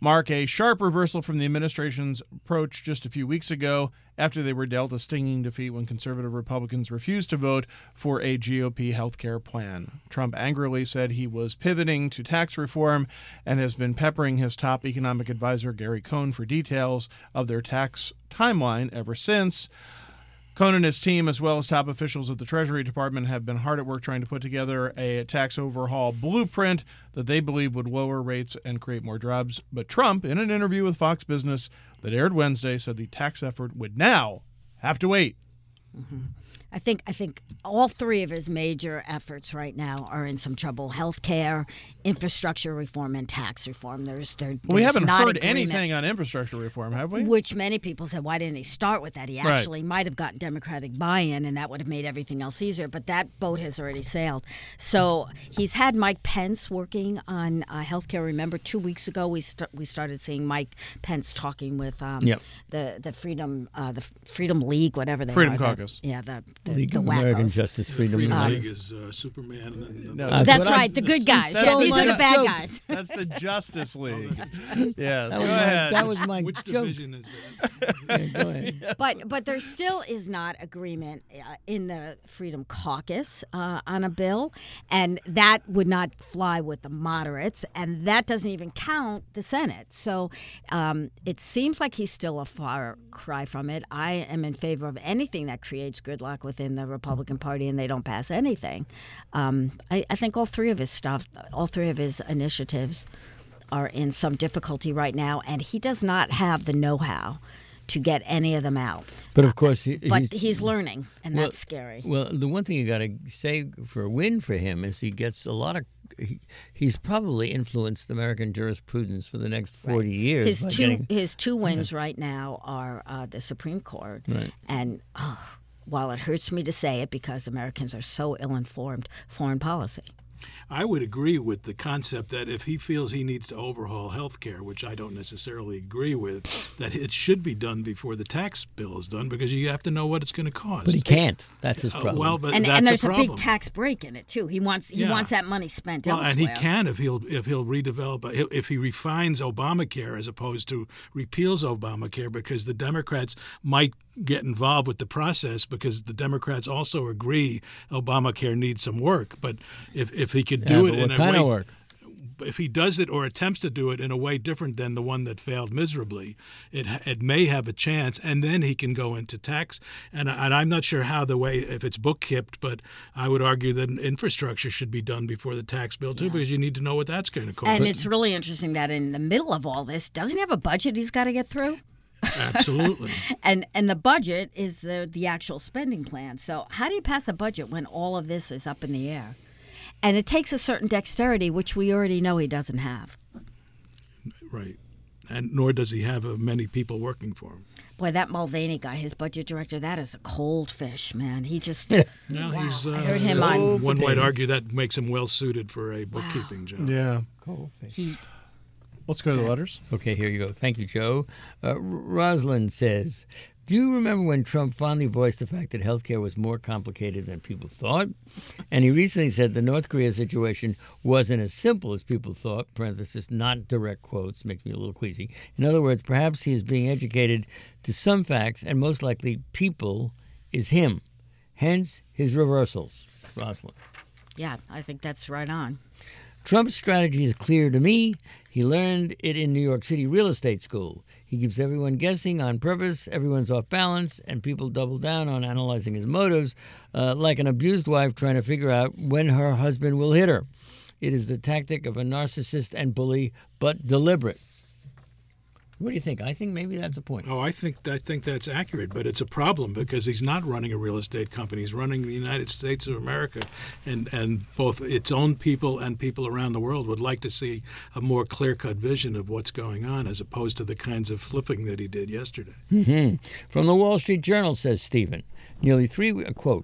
mark a sharp reversal from the administration's approach just a few weeks ago after they were dealt a stinging defeat when conservative Republicans refused to vote for a GOP health care plan. Trump angrily said he was pivoting to tax reform and has been peppering his top economic advisor, Gary Cohn, for details of their tax timeline ever since. Cohn and his team, as well as top officials at the Treasury Department, have been hard at work trying to put together a tax overhaul blueprint that they believe would lower rates and create more jobs. But Trump, in an interview with Fox Business that aired Wednesday, said the tax effort would now have to wait. Mm-hmm. I think all three of his major efforts right now are in some trouble: healthcare, infrastructure reform, and tax reform. We haven't heard agreement. anything on infrastructure reform, have we? Which many people said, why didn't he start with that? He actually might have gotten Democratic buy-in, and that would have made everything else easier. But that boat has already sailed. So he's had Mike Pence working on healthcare. Remember, 2 weeks ago we started seeing Mike Pence talking with the Freedom League, whatever they Freedom are. Caucus. The League of American Justice Freedom League is Superman. That's right, the good guys. That's These are the bad joke. guys. That's the Justice League. Yes, That go was ahead. that was my Which joke. division is that? Yeah, go ahead. But there still is not agreement in the Freedom Caucus on a bill, and that would not fly with the moderates, and that doesn't even count the Senate. So it seems like he's still a far cry from it. I am in favor of anything that creates gridlock within the Republican Party, and they don't pass anything. I think all three of his initiatives are in some difficulty right now, and he does not have the know-how to get any of them out. But of course, he's learning, and that's scary. Well, the one thing you got to say for a win for him is he gets a lot of. He's probably influenced American jurisprudence for the next 40 years. His two wins right now are the Supreme Court, and while it hurts me to say it because Americans are so ill-informed, foreign policy. I would agree with the concept that if he feels he needs to overhaul health care, which I don't necessarily agree with, that it should be done before the tax bill is done because you have to know what it's going to cost. But he can't. That's his problem. But and that's there's a problem. big tax break in it too. He wants that money spent elsewhere. And he can if he'll redevelop if he refines Obamacare as opposed to repeals Obamacare, because the Democrats might get involved with the process because the Democrats also agree Obamacare needs some work. But if he could do it in a way, work? If he does it or attempts to do it in a way different than the one that failed miserably, it may have a chance, and then he can go into tax. And I'm not sure how if it's book-kept, but I would argue that infrastructure should be done before the tax bill too, because you need to know what that's going to cost. And it's really interesting that in the middle of all this, doesn't he have a budget he's got to get through? Absolutely. And the budget is the actual spending plan. So how do you pass a budget when all of this is up in the air? And it takes a certain dexterity, which we already know he doesn't have. Right. And nor does he have many people working for him. Boy, that Mulvaney guy, his budget director, that is a cold fish, man. He just... Well, he's, I heard him on... One might argue that makes him well-suited for a bookkeeping job. Yeah. Cold fish. Let's go to the letters. Okay, here you go. Thank you, Joe. Rosalind says, do you remember when Trump fondly voiced the fact that healthcare was more complicated than people thought? And he recently said the North Korea situation wasn't as simple as people thought, parenthesis, not direct quotes, makes me a little queasy. In other words, perhaps he is being educated to some facts, and most likely people is him. Hence, his reversals. Rosalind. Yeah, I think that's right on. Trump's strategy is clear to me. He learned it in New York City real estate school. He keeps everyone guessing on purpose, everyone's off balance, and people double down on analyzing his motives, like an abused wife trying to figure out when her husband will hit her. It is the tactic of a narcissist and bully, but deliberate. What do you think? I think maybe that's a point. Oh, I think that's accurate, but it's a problem because he's not running a real estate company. He's running the United States of America, and both its own people and people around the world would like to see a more clear-cut vision of what's going on as opposed to the kinds of flipping that he did yesterday. Mm-hmm. From the Wall Street Journal, says Stephen, nearly 3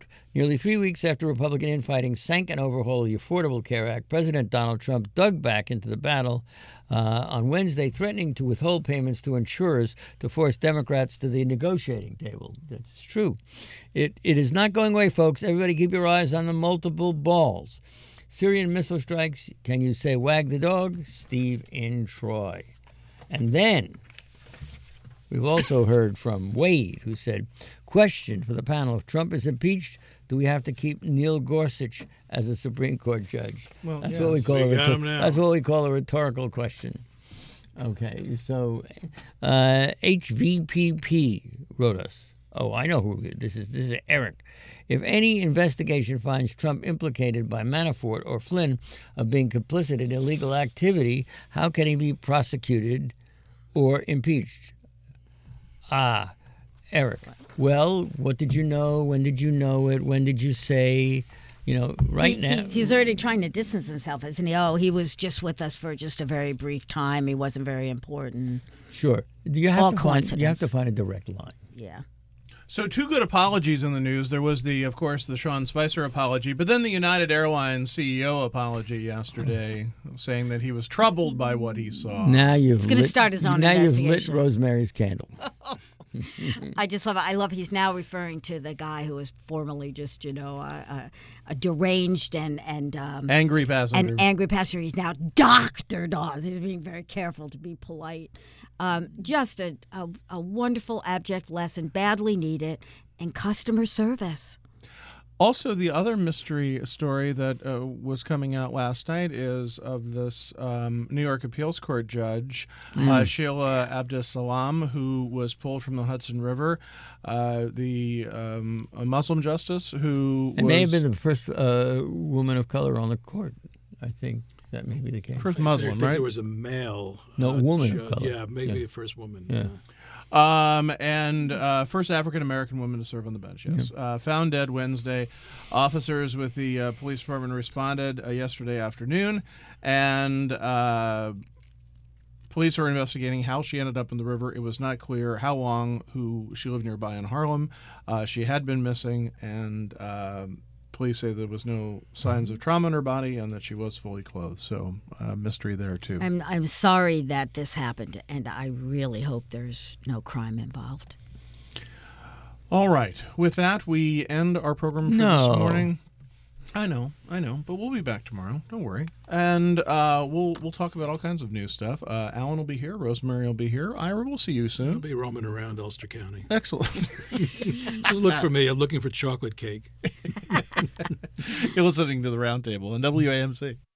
weeks after Republican infighting sank and overhauled the Affordable Care Act, President Donald Trump dug back into the battle on Wednesday, threatening to withhold payments to insurers to force Democrats to the negotiating table. That's true. It is not going away, folks. Everybody keep your eyes on the multiple balls. Syrian missile strikes. Can you say wag the dog? Steve in Troy. And then we've also heard from Wade, who said, question for the panel, if Trump is impeached, do we have to keep Neil Gorsuch as a Supreme Court judge? Well, That's yes. what we call We got him now. that's what we call a rhetorical question. Okay, so HVPP wrote us. Oh, I know who this is. This is Eric. If any investigation finds Trump implicated by Manafort or Flynn of being complicit in illegal activity, how can he be prosecuted or impeached? Ah, Eric. Well, what did you know? When did you know it? When did you say? Now. He's already trying to distance himself, isn't he? Oh, he was just with us for just a very brief time. He wasn't very important. Sure. You have to find a direct line. Yeah. So 2 good apologies in the news. There was of course, the Sean Spicer apology, but then the United Airlines CEO apology yesterday, saying that he was troubled by what he saw. Now he's going to start his own investigation. Now you've lit Rosemary's Candle. I just love it. I love he's now referring to the guy who was formerly just, a deranged and angry passenger. An angry passenger. He's now Dr. Dawes. He's being very careful to be polite. Just a wonderful abject lesson, badly needed, in customer service. Also, the other mystery story that was coming out last night is of this New York Appeals Court judge, Sheila Abdus-Salam, who was pulled from the Hudson River, a Muslim justice who may have been the first woman of color on the court, I think. That may be the case. First Muslim, I think right? There was a male. Woman of color. Yeah, maybe the first woman. Yeah. And first African-American woman to serve on the bench, yes. Found dead Wednesday. Officers with the police department responded yesterday afternoon, and police are investigating how she ended up in the river. It was not clear how long, who she lived nearby in Harlem. She had been missing, and police say there was no signs of trauma in her body and that she was fully clothed. So mystery there, too. I'm sorry that this happened, and I really hope there's no crime involved. All right. With that, we end our program for this morning. I know, but we'll be back tomorrow. Don't worry. And we'll talk about all kinds of new stuff. Alan will be here. Rosemary will be here. Ira, we'll see you soon. I'll be roaming around Ulster County. Excellent. Just look for me. I'm looking for chocolate cake. You're listening to The Roundtable on WAMC.